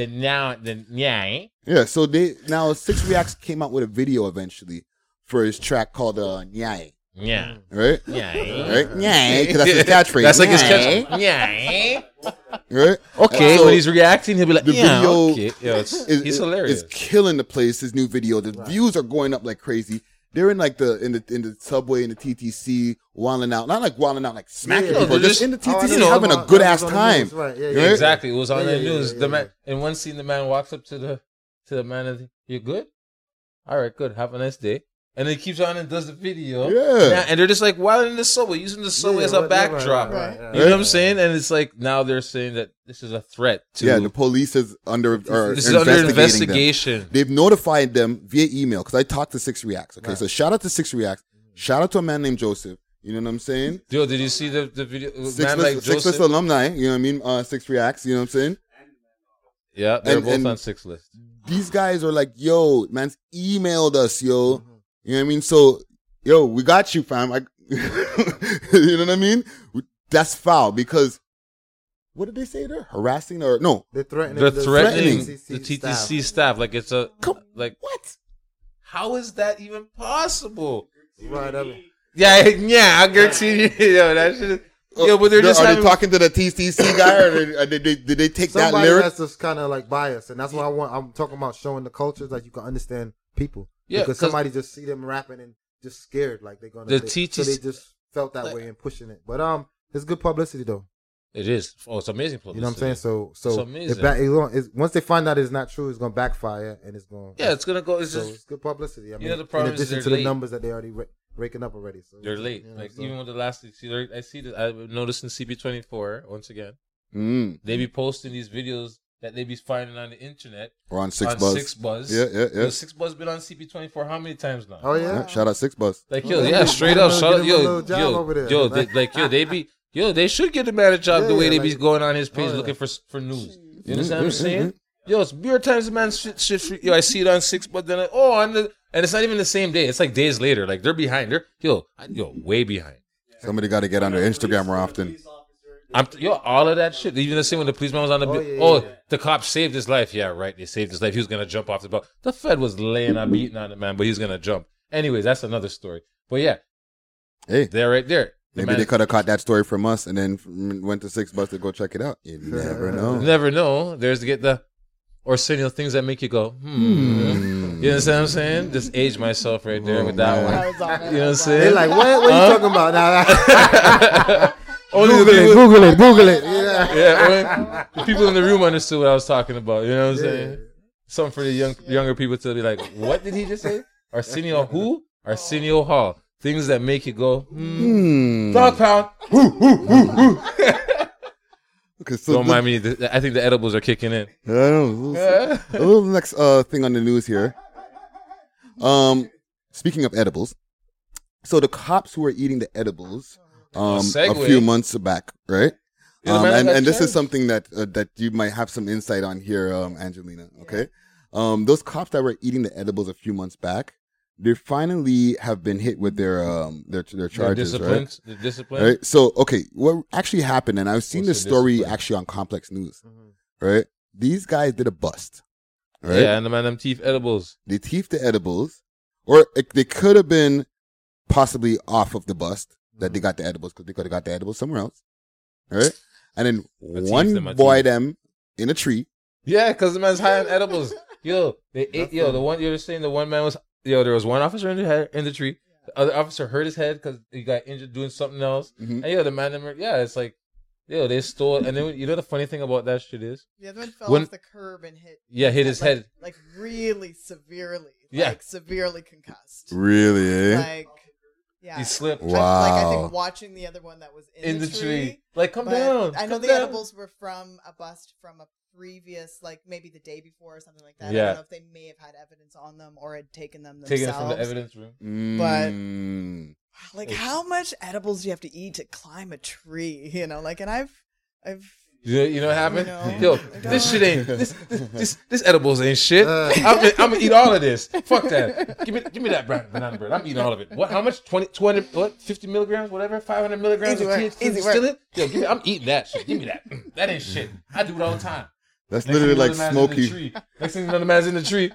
Yeah, so now Six Reacts came out with a video eventually for his track called Nyai. Yeah. Right? Yeah. Right? Nyai, because that's his catchphrase. That's like his catchphrase. Yeah. Right? Okay, so when he's reacting, he'll be like, the video okay. He's hilarious. It's killing the place, his new video. The views are going up like crazy. They're in like in the subway, in the TTC, wilding out. Not like wilding out, like smacking people. Just in the TTC having a good ass time. Right? Exactly. It was on the news. The man, in one scene, the man walks up to the man and, you good? All right, good. Have a nice day. And then he keeps on and does the video. Yeah. And they're just like wilding in the subway, using the subway as a backdrop. Right. You know what I'm saying? And it's like now they're saying that this is a threat to. Yeah, the police is under investigation. They've notified them via email because I talked to Six Reacts. Okay, so shout out to Six Reacts. Shout out to a man named Joseph. You know what I'm saying? Yo, did you see the video? Six List alumni. You know what I mean? Six Reacts. You know what I'm saying? Yeah, they're both on Six List. these guys are like, yo, man's emailed us, yo. You know what I mean? So, yo, we got you, fam. You know what I mean? That's foul because what did they say there? Harassing or no? They're threatening. They're threatening the TTC TTC staff. Like it's a like what? How is that even possible? Right. I mean, Yeah, I guarantee you. Yo, that shit is, yo, but they're just are having, they talking to the TCC guy or did they take that somebody lyric? that's just kind of like biased, and that's what I'm talking about, showing the cultures that you can understand people. Yeah, because somebody just see them rapping and just scared, like they're gonna. The so TTC they just felt that way and pushing it. But it's good publicity though. It is. Oh, it's amazing publicity. You know what I'm saying? So it's amazing. Once they find out it's not true, it's gonna backfire and it's going. Yeah, it's gonna go. It's it's good publicity. I mean, the problem in addition is to they're the late. numbers that they already raking up already. So They're late. you know, Like so. even with the last, I see that I've noticed in CP24 once again. Mm. They be posting these videos that they be finding on the internet Or on 6Buzz. Yeah. Yo, 6Buzz been on CP24 how many times now? Oh yeah. Shout out 6Buzz. Like yo, straight up, shout out, yo, they should give the man a job the way they be like, going on his page looking for news. You understand what I'm saying? Yo, it's mere times the man shit. Yo, I see it on 6Buzz, then and it's not even the same day. It's like days later. Like they're behind. They're way behind. Somebody got to get on their Instagram more often. All of that shit. Even the same when the policeman was on the the cop saved his life. Yeah, right. They saved his life. He was gonna jump off the boat. The Fed was laying on beating on the man, but he was gonna jump. Anyways, that's another story. But yeah, hey, they're right there. Maybe they could have caught that story from us and then went to 6Buzz to go check it out. You never know. Never know. There's to get the Arsenio things that make you go, You understand what I'm saying? Just age myself right there with that one. You know what I'm saying? They're like, what are you talking about now? Google it. Yeah. The people in the room understood what I was talking about. You know what I'm saying? Something for the younger people to be like, what did he just say? Arsenio who? Arsenio Hall. Things that make you go, Dog pound. Okay, so don't mind me. I think the edibles are kicking in. I know. A little next thing on the news here. Speaking of edibles, so the cops who were eating the edibles a few months back, right? And this is something that you might have some insight on here, Angelina. Okay, those cops that were eating the edibles a few months back, they finally have been hit with their charges, right? The discipline. Right. So, okay, what actually happened, and I've seen this story actually on Complex News, right? These guys did a bust, right? Yeah, and the man them thief edibles. They thiefed the edibles, or they could have been possibly off of the bust that they got the edibles because they could have got the edibles somewhere else, right? And then one boy them in a tree. Yeah, because the man's high on edibles. Yo, they ate. The one you're saying the one man was. There was one officer in the tree. The other officer hurt his head because he got injured doing something else. Mm-hmm. And the man, it's like, they stole. And then the funny thing about that shit is, the other one fell off the curb and hit. Yeah, hit his head like really severely. Yeah, like severely concussed. Really? Like, yeah, he slipped. Wow. Like I think watching the other one that was in the tree. Like, come down. I know the edibles were from a bust from a previous, like maybe the day before or something like that. Yeah. I don't know if they may have had evidence on them or had taken them themselves. Taken it from the evidence room. But like, how much edibles do you have to eat to climb a tree? And I've. You know what happened? Yo, this shit ain't this edibles ain't shit. I'm gonna eat all of this. Fuck that. Give me that banana bread. I'm eating all of it. What? How much? 200, 50 milligrams, whatever, 500 milligrams of THC. Still it? Yo, I'm eating that shit. Give me that. That ain't shit. I do it all the time. That's literally like Smokey. Next thing you know, the man's in the tree.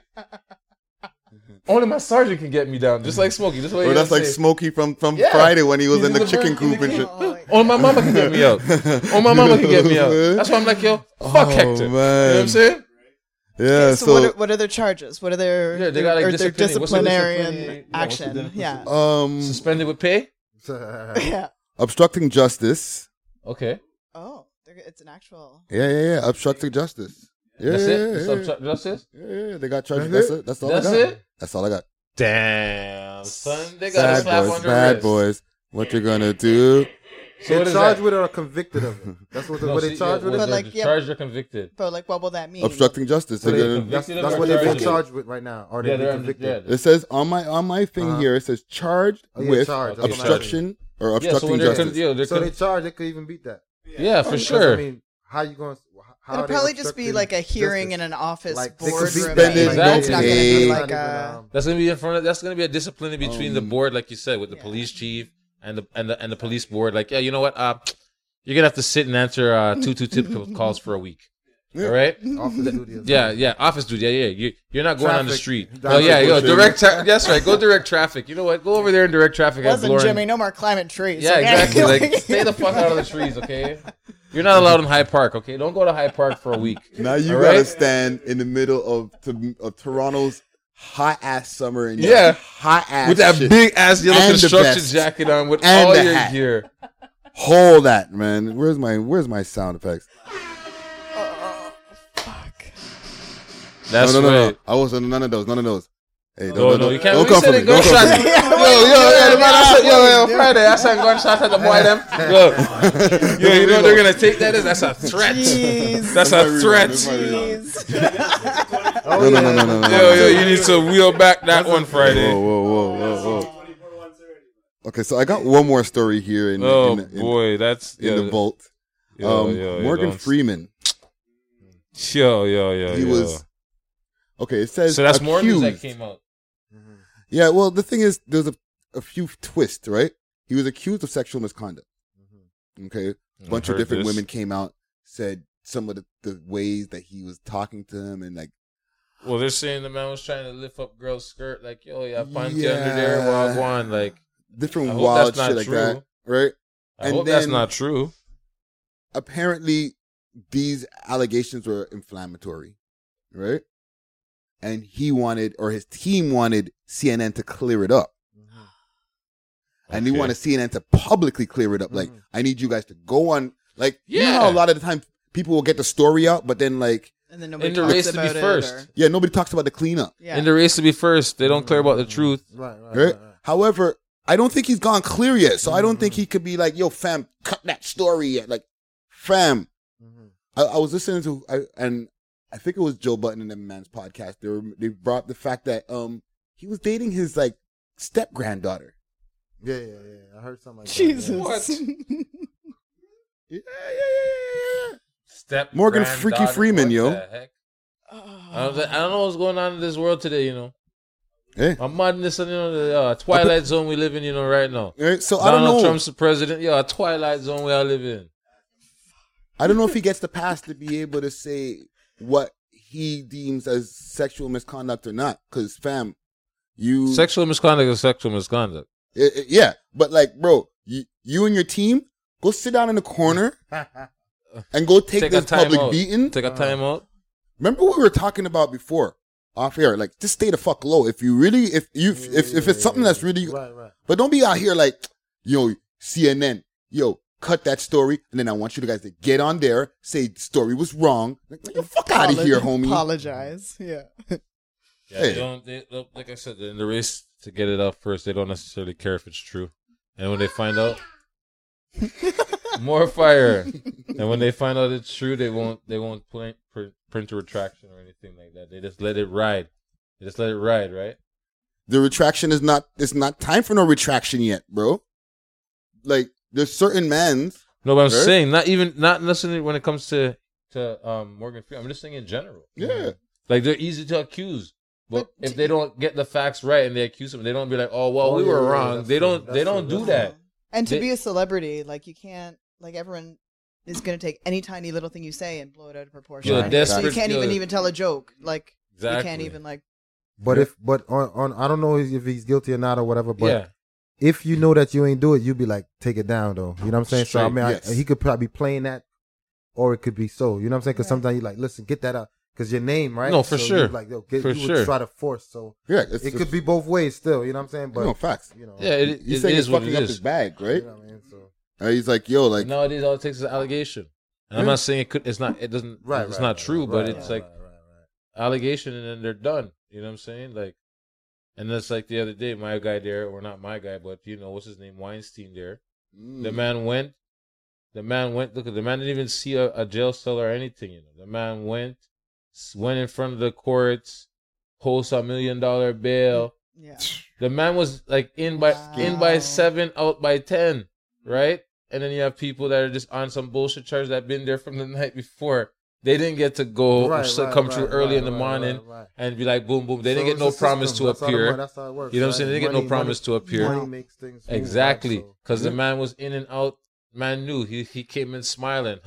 Only my sergeant can get me down, just like Smokey. That's like Smokey from Friday when he was in the chicken coop and shit. Only my mama can get me out. Only my mama can get me out. That's why I'm like, yo, fuck Hector. Man. You know what I'm saying? Yeah. Okay, so what are their charges? What are their they got like disciplinary action? Yeah. Suspended with pay. Yeah. Obstructing justice. Okay. Oh, it's an actual. Yeah. Obstructing justice. Yeah, that's it. Justice. Yeah, they got charges. That's it. That's all I got. It? That's all I got. Damn, son, they got a slap on the bad wrist. Boys. What you gonna do? So they're charged with it or convicted of it. That's what they charged with. But like, charged or convicted. But like, what will that mean? Obstructing justice. So that's what they've been charged with right now. Or they've been convicted. It says on my thing here. It says charged with obstruction or obstructing justice. So they charged. They could even beat that. Yeah, for sure. I mean, how It'll probably just be like a hearing in an office Like, boardroom. Exactly. It's not going to be like That's gonna be in front of. That's gonna be a discipline between the board, like you said, with the police chief and the police board. Like, yeah, you know what? You're gonna have to sit and answer 2 tip calls for a week. All right. Office duty. Yeah, office duty. Yeah. You're not going on the Traffic. street. Traffic. Oh yeah, direct. That's right. Go direct traffic. You know what? Go over there and direct traffic. Listen, Lauren. Jimmy, no more climbing trees. Yeah, okay? exactly. Like, stay the fuck out of the trees, okay? You're not allowed in Hyde Park, okay? Don't go to Hyde Park for a week. Now you All gotta right? stand in the middle of Toronto's hot ass summer and Yeah. hot ass With that shit. big ass yellow And the construction vest. jacket on with And all the your hat. gear. Hold that, man. Where's my sound effects? That's no. right. I wasn't none of those. Hey, No, you can't. Don't We come for said me. it Don't come gunshot. for me. Yo, Friday. I said gunshot at the boy them. Yo, you know they're gonna take that as that's a threat. Jeez. That's a threat. No. Yo, you need to wheel back that one Friday. Whoa. Okay, so I got one more story here in the vault. Morgan Freeman. Yo. He was okay. It says so. That's more news accused. that came out. Yeah, well, the thing is, there's a few twists, right? He was accused of sexual misconduct. Okay, a bunch of different women came out, said some of the ways that he was talking to them, and like. Well, they're saying the man was trying to lift up girl's skirt, like, yo, panty under there while going, like. Different wild shit like that, right? I hope that's not true. Apparently, these allegations were inflammatory, right? And he wanted, or his team wanted, CNN to clear it up. And he wanted CNN to publicly clear it up. Like, I need you guys to go on, like, you know how a lot of the time people will get the story out, but then like, and then nobody in the talks race to be about first. Yeah, nobody talks about the cleanup. Yeah. In the race to be first, they don't clear about the truth. Right. However, I don't think he's gone clear yet, so I don't think he could be like, yo, fam, cut that story yet. Like, fam. I was listening to, and I think it was Joe Budden and them man's podcast. They brought up the fact that he was dating his like step granddaughter. Yeah. I heard something like Jesus. that. What? Yeah. Step Morgan granddaughter, Freaky Freeman, what yo. the heck? I don't know what's going on in this world today, you know. Hey. I'm madness, you know, the twilight zone we live in, you know, right now. Right, so I don't Donald know. Trump's the president. Yeah, a twilight zone we all live in. I don't know if he gets the pass to be able to say what he deems as sexual misconduct or not. Because, fam, you... Sexual misconduct is sexual misconduct. Yeah, but like, bro, you and your team, go sit down in the corner and go take this public beating. Take a time out. Remember what we were talking about before? Off air, like, just stay the fuck low. If you really, if it's something that's really, right. But don't be out here like, yo, CNN, yo, cut that story, and then I want you guys to get on there, say the story was wrong. Like, get the fuck out of here, homie. Apologize. Yeah. Yeah, Hey. they, like I said, in the race to get it out first, they don't necessarily care if it's true. And when they find out, more fire. And when they find out it's true, they won't print a retraction or anything like that. They just let it ride. Right? The retraction is not. It's not time for no retraction yet, bro. Like, there's certain mans. No, but I'm right? saying not necessarily when it comes to Morgan Freeman. I'm just saying in general. Yeah. Like, they're easy to accuse. But if they don't get the facts right and they accuse them, they don't be like, "Oh, well, we were wrong." They don't do that. And to be a celebrity, like, you can't, like, everyone is going to take any tiny little thing you say and blow it out of proportion. Yo, Right? desperate- So you can't even tell a joke. Like, Exactly. you can't even, like... But on I don't know if he's guilty or not or whatever, but Yeah. if you know that you ain't do it, you be like, take it down though. You know what I'm saying? So I Straight, mean, yes. he could probably be playing that, or it could be so. You know what I'm saying? Because sometimes you like, listen, get that out. Because your name, right? No, for So sure. you like, yo, you would try to force. So Yeah, it could be both ways still. You know what I'm saying? But no facts. you know, Yeah, it He's saying is he's what fucking it up is. his bag, right? you know what I mean? So He's like, yo, like, Nowadays, all it takes is an allegation. And I'm not saying it could. It's not. It doesn't. It's not true. But it's like allegation, and then they're done. You know what I'm saying? Like, and that's like the other day, my guy there, or not my guy, but you know what's his name, Weinstein. There, the man went. Look, the man didn't even see a jail cell or anything. You know, the man went in front of the courts, post $1 million bail. Yeah. The man was like in by 7, out by 10, right? And then you have people that are just on some bullshit charge that been there from the night before. They didn't get to go come through early in the morning and be like, boom, boom. They didn't get no promise to appear. That's how it works. You know what I'm saying? They didn't get no promise to appear. Money makes things Exactly. Because the man was in and out. Man knew. He came in smiling.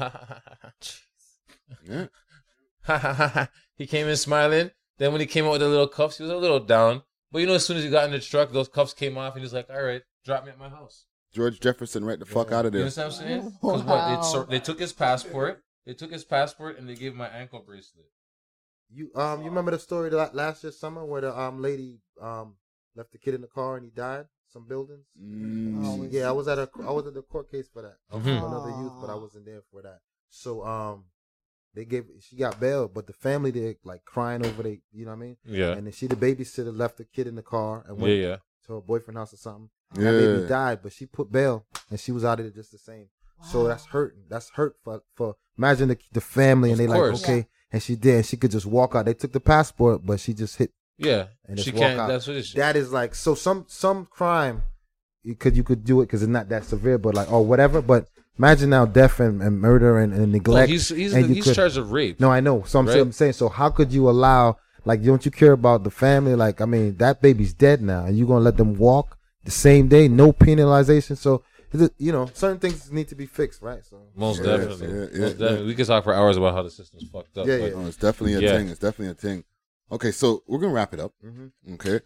Yeah. He came in smiling. Then when he came out with the little cuffs, he was a little down. But you know, as soon as he got in the truck, those cuffs came off, and he was like, all right, drop me at my house. George Jefferson, right the fuck out of there. You understand what I'm saying? Because what? They took his passport. They took his passport, and they gave him my ankle bracelet. You remember the story that last year summer where the lady left the kid in the car and he died? Some buildings. Yeah, I was at the court case for that. I was another youth, but I wasn't there for that. So she got bail, but the family they like crying over you know what I mean? Yeah. And then the babysitter left the kid in the car and went to her boyfriend's house or something. And Yeah. that baby died, but she put bail and she was out of it just the same. Wow. So that's hurting. That's hurt for imagine the family and they like okay, and she did. And she could just walk out. They took the passport, but she just hit. Yeah, and just she walk can't. out. That's what it is. That is like so some crime. You could do it because it's not that severe, but like whatever. But imagine now death and murder and neglect. Well, he's charged of rape. No, I know. So I'm saying. So how could you allow? Like, don't you care about the family? Like, I mean, that baby's dead now, and you gonna let them walk the same day, no penalization. So, you know, certain things need to be fixed, right? So most definitely. We could talk for hours about how the system's fucked up. No, it's definitely a thing. It's definitely a thing. Okay, so we're gonna wrap it up. Mm-hmm. Okay,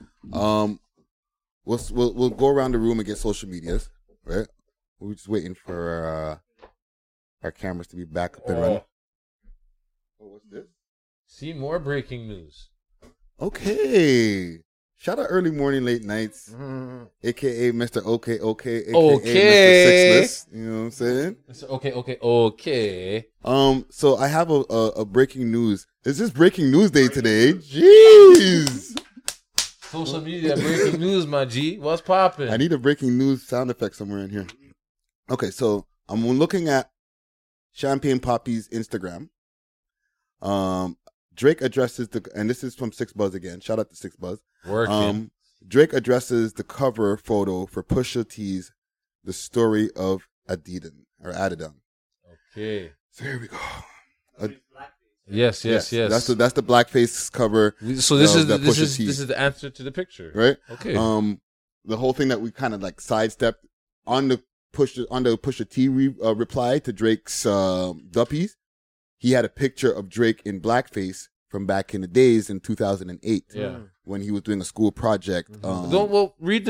we'll go around the room and get social medias. Right, we're just waiting for our cameras to be back up and running. Oh, what's this? See more breaking news. Okay. Shout out Early Morning Late Nights, a.k.a. Mr. Okay, a.k.a. Okay. Mr. Sixless. You know what I'm saying? Mr. Okay. So I have a breaking news. Is this breaking news day today? Jeez. Social media breaking news, my G. What's popping? I need a breaking news sound effect somewhere in here. Okay, so I'm looking at Champagne Poppy's Instagram. Drake addresses and this is from Six Buzz again. Shout out to Six Buzz. Drake addresses the cover photo for Pusha T's The Story of Adidon. Okay. So here we go. Yes. That's the blackface cover. So this is the answer to the picture, right? Okay. The whole thing that we kind of like sidestepped on the Pusha T reply to Drake's Duppies. He had a picture of Drake in blackface from back in the days in 2008. Yeah. When he was doing a school project. Read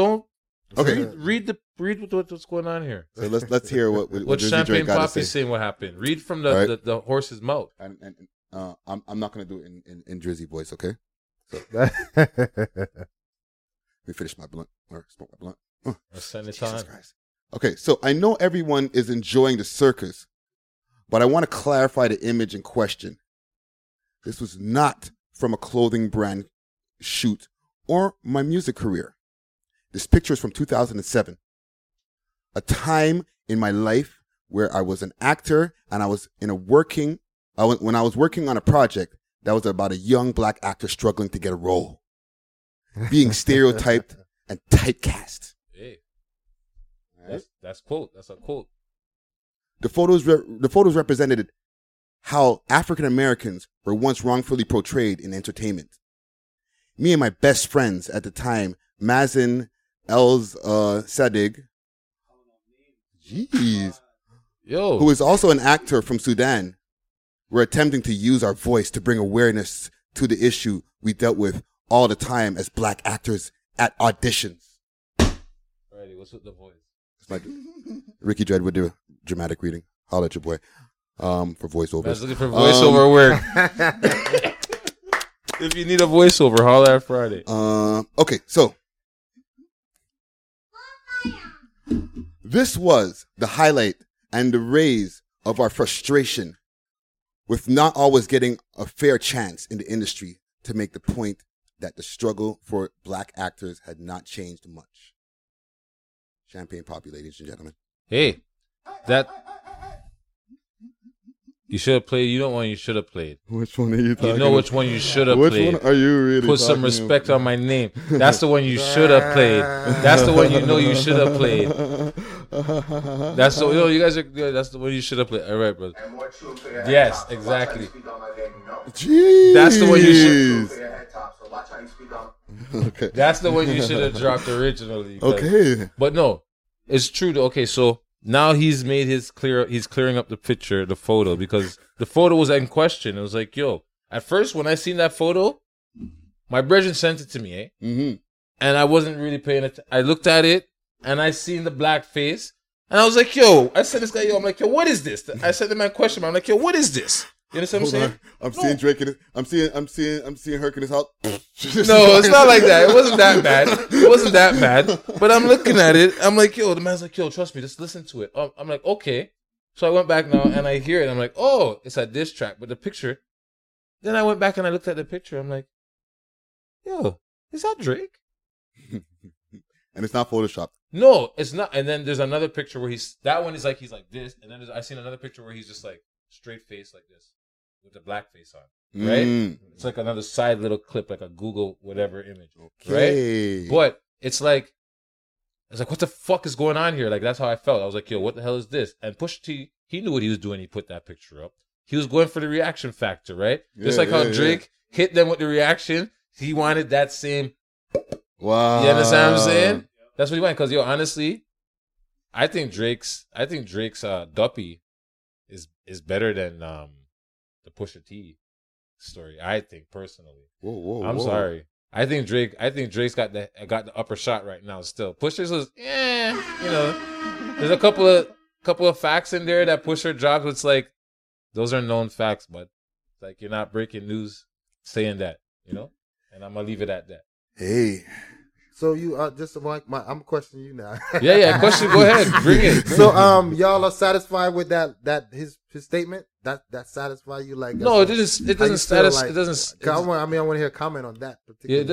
what's going on here. So let's hear what Champagne Drake Poppy saying what happened. Read from the horse's mouth. And I'm not gonna do it in Drizzy voice, okay? So let me finish my blunt or smoke my blunt. Or send it on. Okay, so I know everyone is enjoying the circus, but I want to clarify the image in question. This was not from a clothing brand shoot or my music career. This picture is from 2007, a time in my life where I was an actor and I was when I was working on a project that was about a young black actor struggling to get a role, being stereotyped and typecast. Hey, that's quote. That's a quote. The photos represented how African Americans were once wrongfully portrayed in entertainment. Me and my best friends at the time, Mazen Sadig, who is also an actor from Sudan, were attempting to use our voice to bring awareness to the issue we dealt with all the time as black actors at auditions. Alrighty, what's with the voice? It's like Ricky Dredd would do a dramatic reading. Holla at your boy for voiceovers. I was looking for voiceover work. If you need a voiceover, holla at Friday. Okay, so this was the highlight and the raise of our frustration with not always getting a fair chance in the industry to make the point that the struggle for black actors had not changed much. Champagne Poppy, ladies and gentlemen. Hey, you should have played. You know one you should have played. Which one are you talking about? You know which one you should have played. Which one are you really Put some respect on my name. That's the one you should have played. That's the one you know you should have played. That's the you guys are good. That's the one you should have played. All right, brother. Yes, exactly. Jeez. That's the one you should. Okay. That's the one you should have dropped originally. Okay. But no, it's true. Okay, so now he's made his clear. He's clearing up the picture, the photo, because the photo was in question. It was like, yo, at first when I seen that photo, my brethren sent it to me, Mm-hmm. and I wasn't really paying attention. I looked at it, and I seen the black face, and I was like, yo, I said this guy, yo, I'm like, yo, what is this? I said to my question, I'm like, yo, what is this? You understand what I'm saying? I'm seeing Drake in his, I'm seeing Herc in his house. No, it's not like that. It wasn't that bad. It wasn't that bad. But I'm looking at it. I'm like, yo, the man's like, yo, trust me, just listen to it. I'm like, okay. So I went back now and I hear it. I'm like, oh, it's a diss track. But the picture, then I went back and I looked at the picture. I'm like, yo, is that Drake? And it's not Photoshopped. No, it's not. And then there's another picture where that one is like, he's like this. And then I seen another picture where he's just like straight face like this with the black face on. Right? It's like another side little clip, like a Google whatever image. Okay. Right? But it's like, what the fuck is going on here? Like, that's how I felt. I was like, yo, what the hell is this? And Pusha T, he knew what he was doing. He put that picture up. He was going for the reaction factor, right? Just like how Drake hit them with the reaction. He wanted that same. Wow. You understand what I'm saying? That's what he wanted. Because, yo, honestly, I think Drake's Duppy is better than the Pusha T story. I think personally. Whoa. I'm sorry. I think Drake's got the upper shot right now. Still, Pusha's was there's a couple of facts in there that Pusha dropped. It's like those are known facts, but it's like you're not breaking news saying that, And I'm gonna leave it at that. Hey. So you just like I'm questioning you now. Yeah. Question. Go ahead. Bring it. So y'all are satisfied with that his statement? That satisfy you? Like no, it doesn't. It doesn't status. Like, it doesn't. I want to hear a comment on that. Yeah,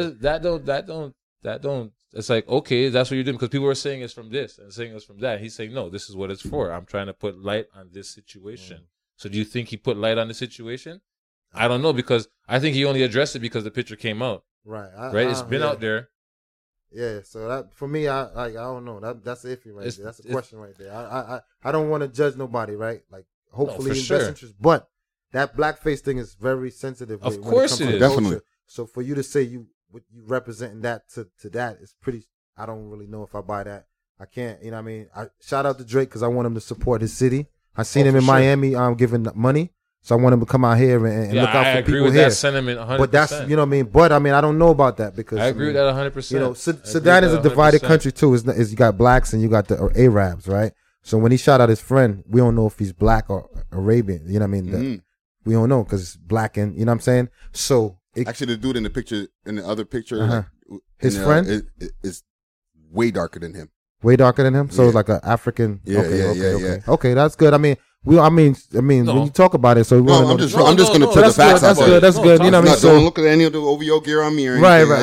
that don't. It's like, okay, that's what you're doing because people are saying it's from this and saying it's from that. He's saying no, this is what it's for. I'm trying to put light on this situation. So do you think he put light on the situation? I don't know because I think he only addressed it because the picture came out. Right. It's been out there. Yeah, so that for me, I don't know. That's iffy right there. That's a question right there. I don't want to judge nobody, right? Like hopefully in best interest, but that blackface thing is very sensitive. Of course it is, definitely. So for you to say you representing that to that is pretty. I don't really know if I buy that. I can't. You know what I mean? I shout out to Drake because I want him to support his city. I seen him in Miami giving money. So I want him to come out here and look out for people here. I agree with that sentiment 100%. But that's, you know what I mean? But, I mean, I don't know about that because... I agree with that 100%. You know, Sudan is a divided country, too. You got blacks and you got the Arabs, right? So when he shot out his friend, we don't know if he's black or Arabian. You know what I mean? We don't know because it's black and... You know what I'm saying? So... Actually, the dude in the picture, in the other picture... his friend? Is way darker than him. Way darker than him? So it's like an African... Yeah. Okay, that's good. I mean, when you talk about it, so I'm just going to put the facts out there. That's good. You know what I mean? Don't look at any of the OVO gear on me or anything.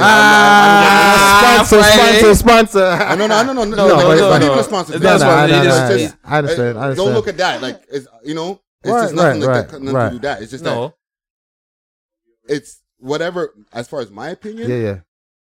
Right. Sponsor. No. Not even a sponsor. I understand. Don't look at that. Like, it's just nothing to do that. It's just that. It's whatever. As far as my opinion. Yeah.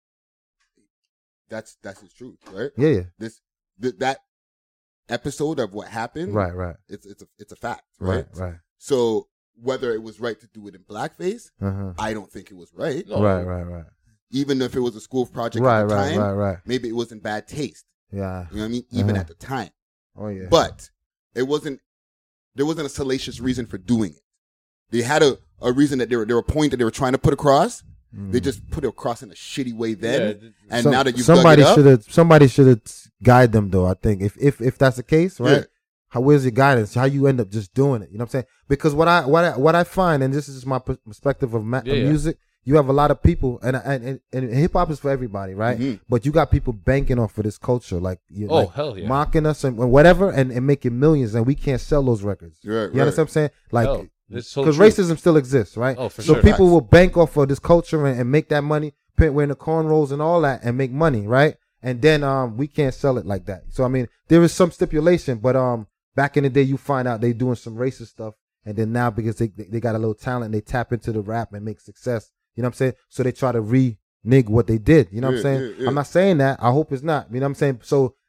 That's his truth, right? Yeah. That episode of what happened, right. It's a fact, right? Right. So whether it was right to do it in blackface, I don't think it was right. No. Right. Even if it was a school project at the time, right. Maybe it was in bad taste. Yeah, you know what I mean. Even at the time. Oh yeah. But it wasn't. There wasn't a salacious reason for doing it. They had a reason that they were a point that they were trying to put across. They just put it across in a shitty way then, and now that you've somebody dug it up, somebody should have guide them though. I think if that's the case, right? Where's your guidance? How you end up just doing it? You know what I'm saying? Because what I find, and this is just my perspective of music, you have a lot of people, and hip hop is for everybody, right? But you got people banking off of this culture, like hell yeah, mocking us and whatever, and making millions, and we can't sell those records. You understand what I'm saying? Like. Because racism still exists, right? Oh, for so sure. people will bank off of this culture and make that money, wearing the cornrows and all that, and make money, right? And then we can't sell it like that. So I mean, there is some stipulation, but back in the day, you find out they doing some racist stuff, and then now because they got a little talent, they tap into the rap and make success. You know what I'm saying? So they try to renege what they did. You know what I'm saying? Yeah. I'm not saying that. I hope it's not. You know what I'm saying? So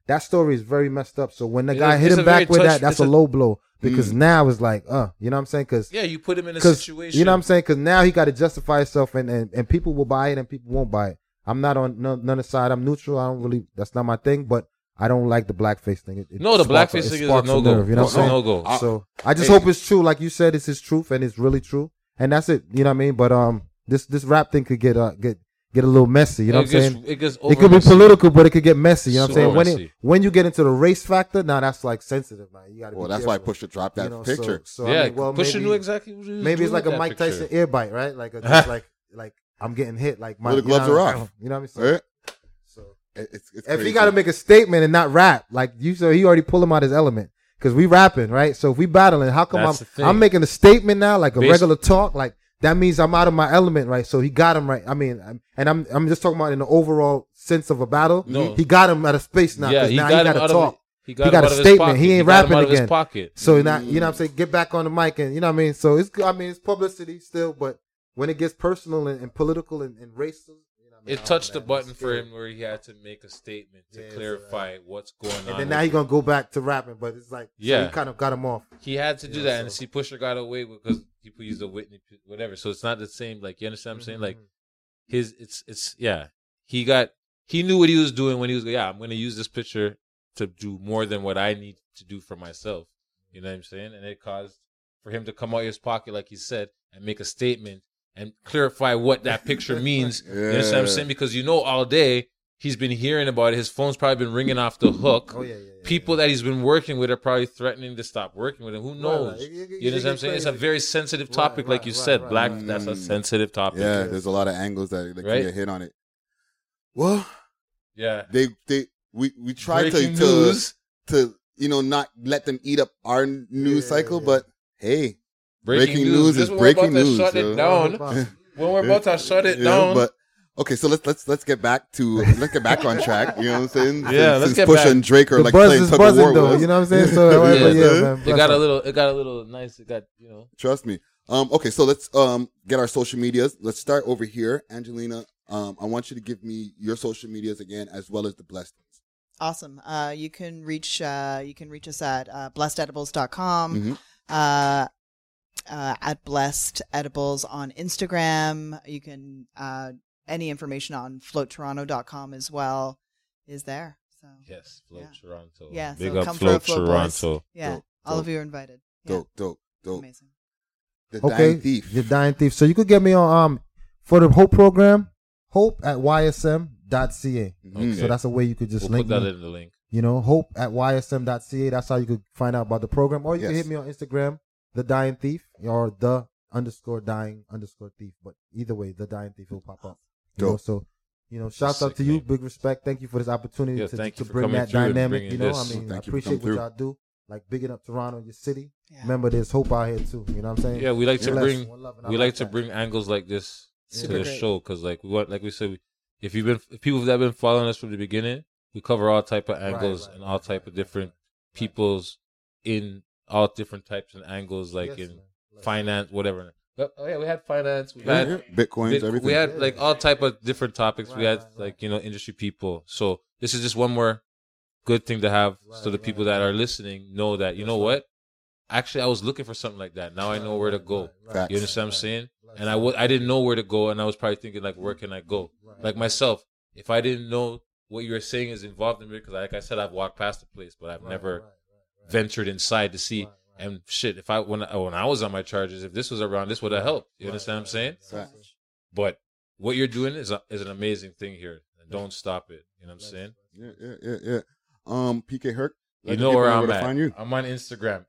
that story is very messed up. So when the It guy is- hit it's him a very back with touch- that, that's it's a a- low blow because now it's like, you know what I'm saying? Because Yeah, you put him in a situation. you know what I'm saying? Because now he got to justify himself, and people will buy it and people won't buy it. I'm not on none side. I'm neutral. I don't really. That's not my thing. But I don't like the blackface thing. It No, the sparks blackface it thing is a sparks no-go. nerve, you know what I'm saying? No-go. So I just hope it's true. Like you said, it's his truth and it's really true. And that's it. You know what I mean? But this rap thing could get a little messy. You know what I'm saying? It gets It could be political, but it could get messy. You know what I'm Super saying? messy. When you get into the race factor, now that's like sensitive, man. You got to. Well, be that's careful. why Pusha dropped that You know, picture. So, Yeah, I mean, well, Pusha maybe, knew exactly what he was maybe doing it's like with a that Mike picture. Tyson ear bite, right? Like just like I'm getting hit. Like my Well, the gloves you know, are off. You know what I'm saying? Right? So It's if crazy. he got to make a statement and not rap, like you said, he already pulled him out his element because we rapping, right? So if we battling, how come That's the thing. I'm making a statement now, like a Based- regular talk, like that means I'm out of my element, right? So he got him right. I mean, I'm just talking about in the overall sense of a battle. No. He got him out of space now. Yeah, 'cause he now got him got to out talk. of He got him got out a of his statement. pocket. He ain't got him rapping out of his again. pocket. So now, you know what I'm saying? Get back on the mic and, you know what I mean? So it's publicity still, but when it gets personal and political and racial, you know what I mean? It touched the button for him where he had to make a statement to clarify what's going on. And then now he's going to go back to rapping, but it's like, Yeah. so he kind of got him off. He had to do that, and see, Pusha got away with because people use the Whitney, whatever. So it's not the same. Like, you understand what I'm saying? Like, he knew what he was doing when he was, I'm going to use this picture to do more than what I need to do for myself. You know what I'm saying? And it caused for him to come out of his pocket, like he said, and make a statement and clarify what that picture means. You understand what I'm saying? Because all day he's been hearing about it. His phone's probably been ringing off the hook. People that he's been working with are probably threatening to stop working with him. Who knows? You know what I'm saying? It's a very sensitive topic, like you said. Black, that's a sensitive topic. Yeah, there's a lot of angles that can Right? get hit on it. Well, yeah, we tried Breaking news. to not let them eat up our news cycle, but hey, Breaking news This is when breaking we're about to news. shut it yo. down. When we're about to shut it down. But okay, so let's get back on track. You know what I'm saying? Yeah, let's Since get Pusha back. and Drake are The like buzz playing is tug of buzzing war though, with us. you know what I'm saying? So, Yeah. man. It got a little nice. It got, Trust me. Okay, so let's get our social medias. Let's start over here, Angelina. I want you to give me your social medias again, as well as the blessed ones. Awesome. You can reach us at blessededibles.com, Mm-hmm. at Blessed Edibles on Instagram. You can any information on floattoronto.com as well is there. So yes, Float Toronto. yeah, Big so up come Float for a Float Toronto. Boys. Yeah, Dope, all dope. of you are invited. Yeah. Dope. Amazing. The Okay, Dying Thief. The Dying Thief. So you could get me on for the Hope program, hope at ysm.ca. Okay. So that's a way you could just We'll link put that me. in the link. Hope at ysm.ca. That's how you could find out about the program. Or you can Yes. hit me on Instagram, The Dying Thief, or the_dying_thief. But either way, The Dying Thief will pop up. Dope. So, shouts out Sick to you. name. Big respect. Thank you for this opportunity Yeah, to thank you for bring coming that through and dynamic. bringing I this. mean, I Thank you for appreciate coming what through. y'all do. Like bigging up Toronto, your city. Yeah. Remember, there's hope out here too. You know what I'm saying? Yeah, we like to Bless. bring One love, and I we like to that. bring angles like this Super to the great. show because like we said, if people that have been following us from the beginning, we cover all type of angles and all type of different peoples in all different types and angles, like Yes, in man. finance, whatever. Oh yeah, we had finance. We Yeah, had yeah. Bitcoins, everything. We had like all type of different topics. We Right, had right, like industry people. So this is just one more good thing to have, so the people that are listening know that what. Actually, I was looking for something like that. Now I know where to go. Facts. You understand what I'm saying? And I didn't know where to go, and I was probably thinking like, where can I go? Like myself, if I didn't know what you were saying is involved in it, because like I said, I've walked past the place, but I've never ventured inside to see. And shit, if when I was on my charges, if this was around, this would have helped. You understand what I'm saying? Facts. But what you're doing is an amazing thing here. And don't stop it. You know what I'm saying? Yeah. PK Herc. You know where I'm to at. find you. I'm on Instagram.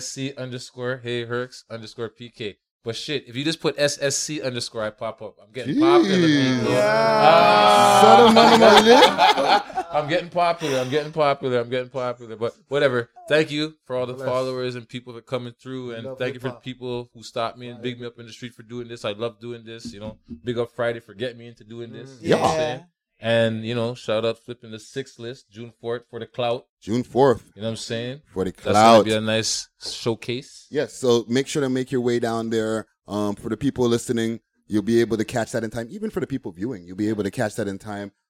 SSC_HeyHerks_PK. But shit, if you just put SSC_, I pop up. I'm getting popular, people. I'm getting popular. But whatever. Thank you for all the followers and people that are coming through. And thank you for the people who stopped me and big me up in the street for doing this. I love doing this. Big up Friday for getting me into doing this. You know what I'm saying? And, shout out flipping the 6th list, June 4th for the clout. June 4th. You know what I'm saying? For the That's going clout. to be a nice showcase. Yes, so make sure to make your way down there. For the people listening, you'll be able to catch that in time. Even for the people viewing, you'll be able to catch that in time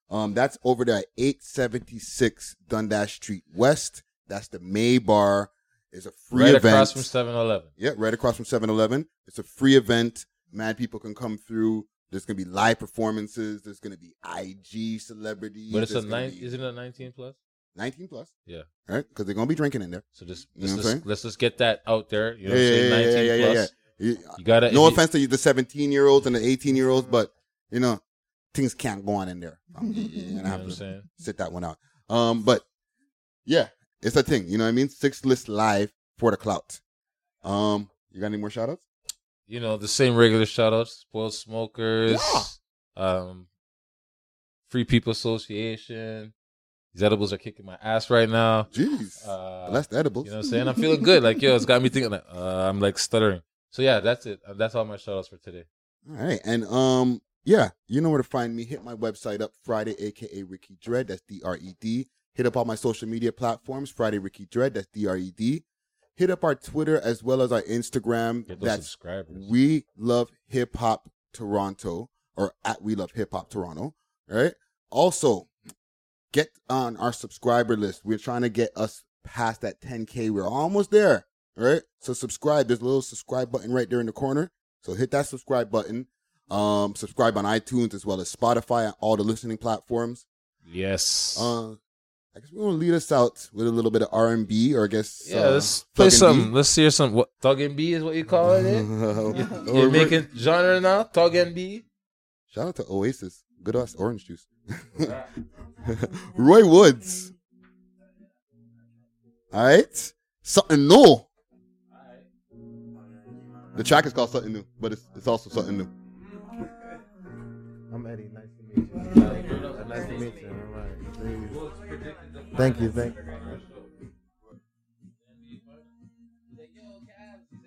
That's over there at 876 Dundas Street West. That's the May Bar. It's a free right event. across from 7-Eleven. Yeah, right across from 7-Eleven. It's a free event. Mad people can come through. There's going to be live performances. There's going to be IG celebrities. But it's isn't it a 19 plus? 19 plus. Yeah. All right, because they're going to be drinking in there. So just let's just get that out there. You know what I'm saying? 19 plus. You gotta. No offense to the 17-year-olds and the 18-year-olds, but you know, things can't go on in there. You're gonna have to sit that one out. But yeah, it's a thing. You know what I mean? 6 List Live for the clout. You got any more shout outs? You know, the same regular shout outs. Spoiled Smokers. Yeah. Free People Association. These edibles are kicking my ass right now. Jeez. Blessed edibles. You know what I'm saying? I'm feeling good. Like, yo, it's got me thinking, like, I'm like stuttering. So yeah, that's it. That's all my shout outs for today. All right. And yeah, you know where to find me. Hit my website up, Friday, aka Ricky Dread. That's DRED. Hit up all my social media platforms, Friday Ricky Dread. That's DRED. Hit up our Twitter as well as our Instagram. Get those subscribers. We Love Hip Hop Toronto, or at We Love Hip Hop Toronto. All right. Also, get on our subscriber list. We're trying to get us past that 10K. We're almost there. All right. So subscribe. There's a little subscribe button right there in the corner. So hit that subscribe button. Subscribe on iTunes as well as Spotify and all the listening platforms. Yes. I guess we're gonna lead us out with a little bit of R&B, or I guess let's play something. Let's hear some. What Thug and B is what you call it? You're making genre now. Thug and B. Shout out to Oasis. Good ass orange juice. Roy Woods. All right, something new. The track is called Something New, but it's also something new. I'm Eddie. Nice to meet you. Nice to meet you. All right. Thank you.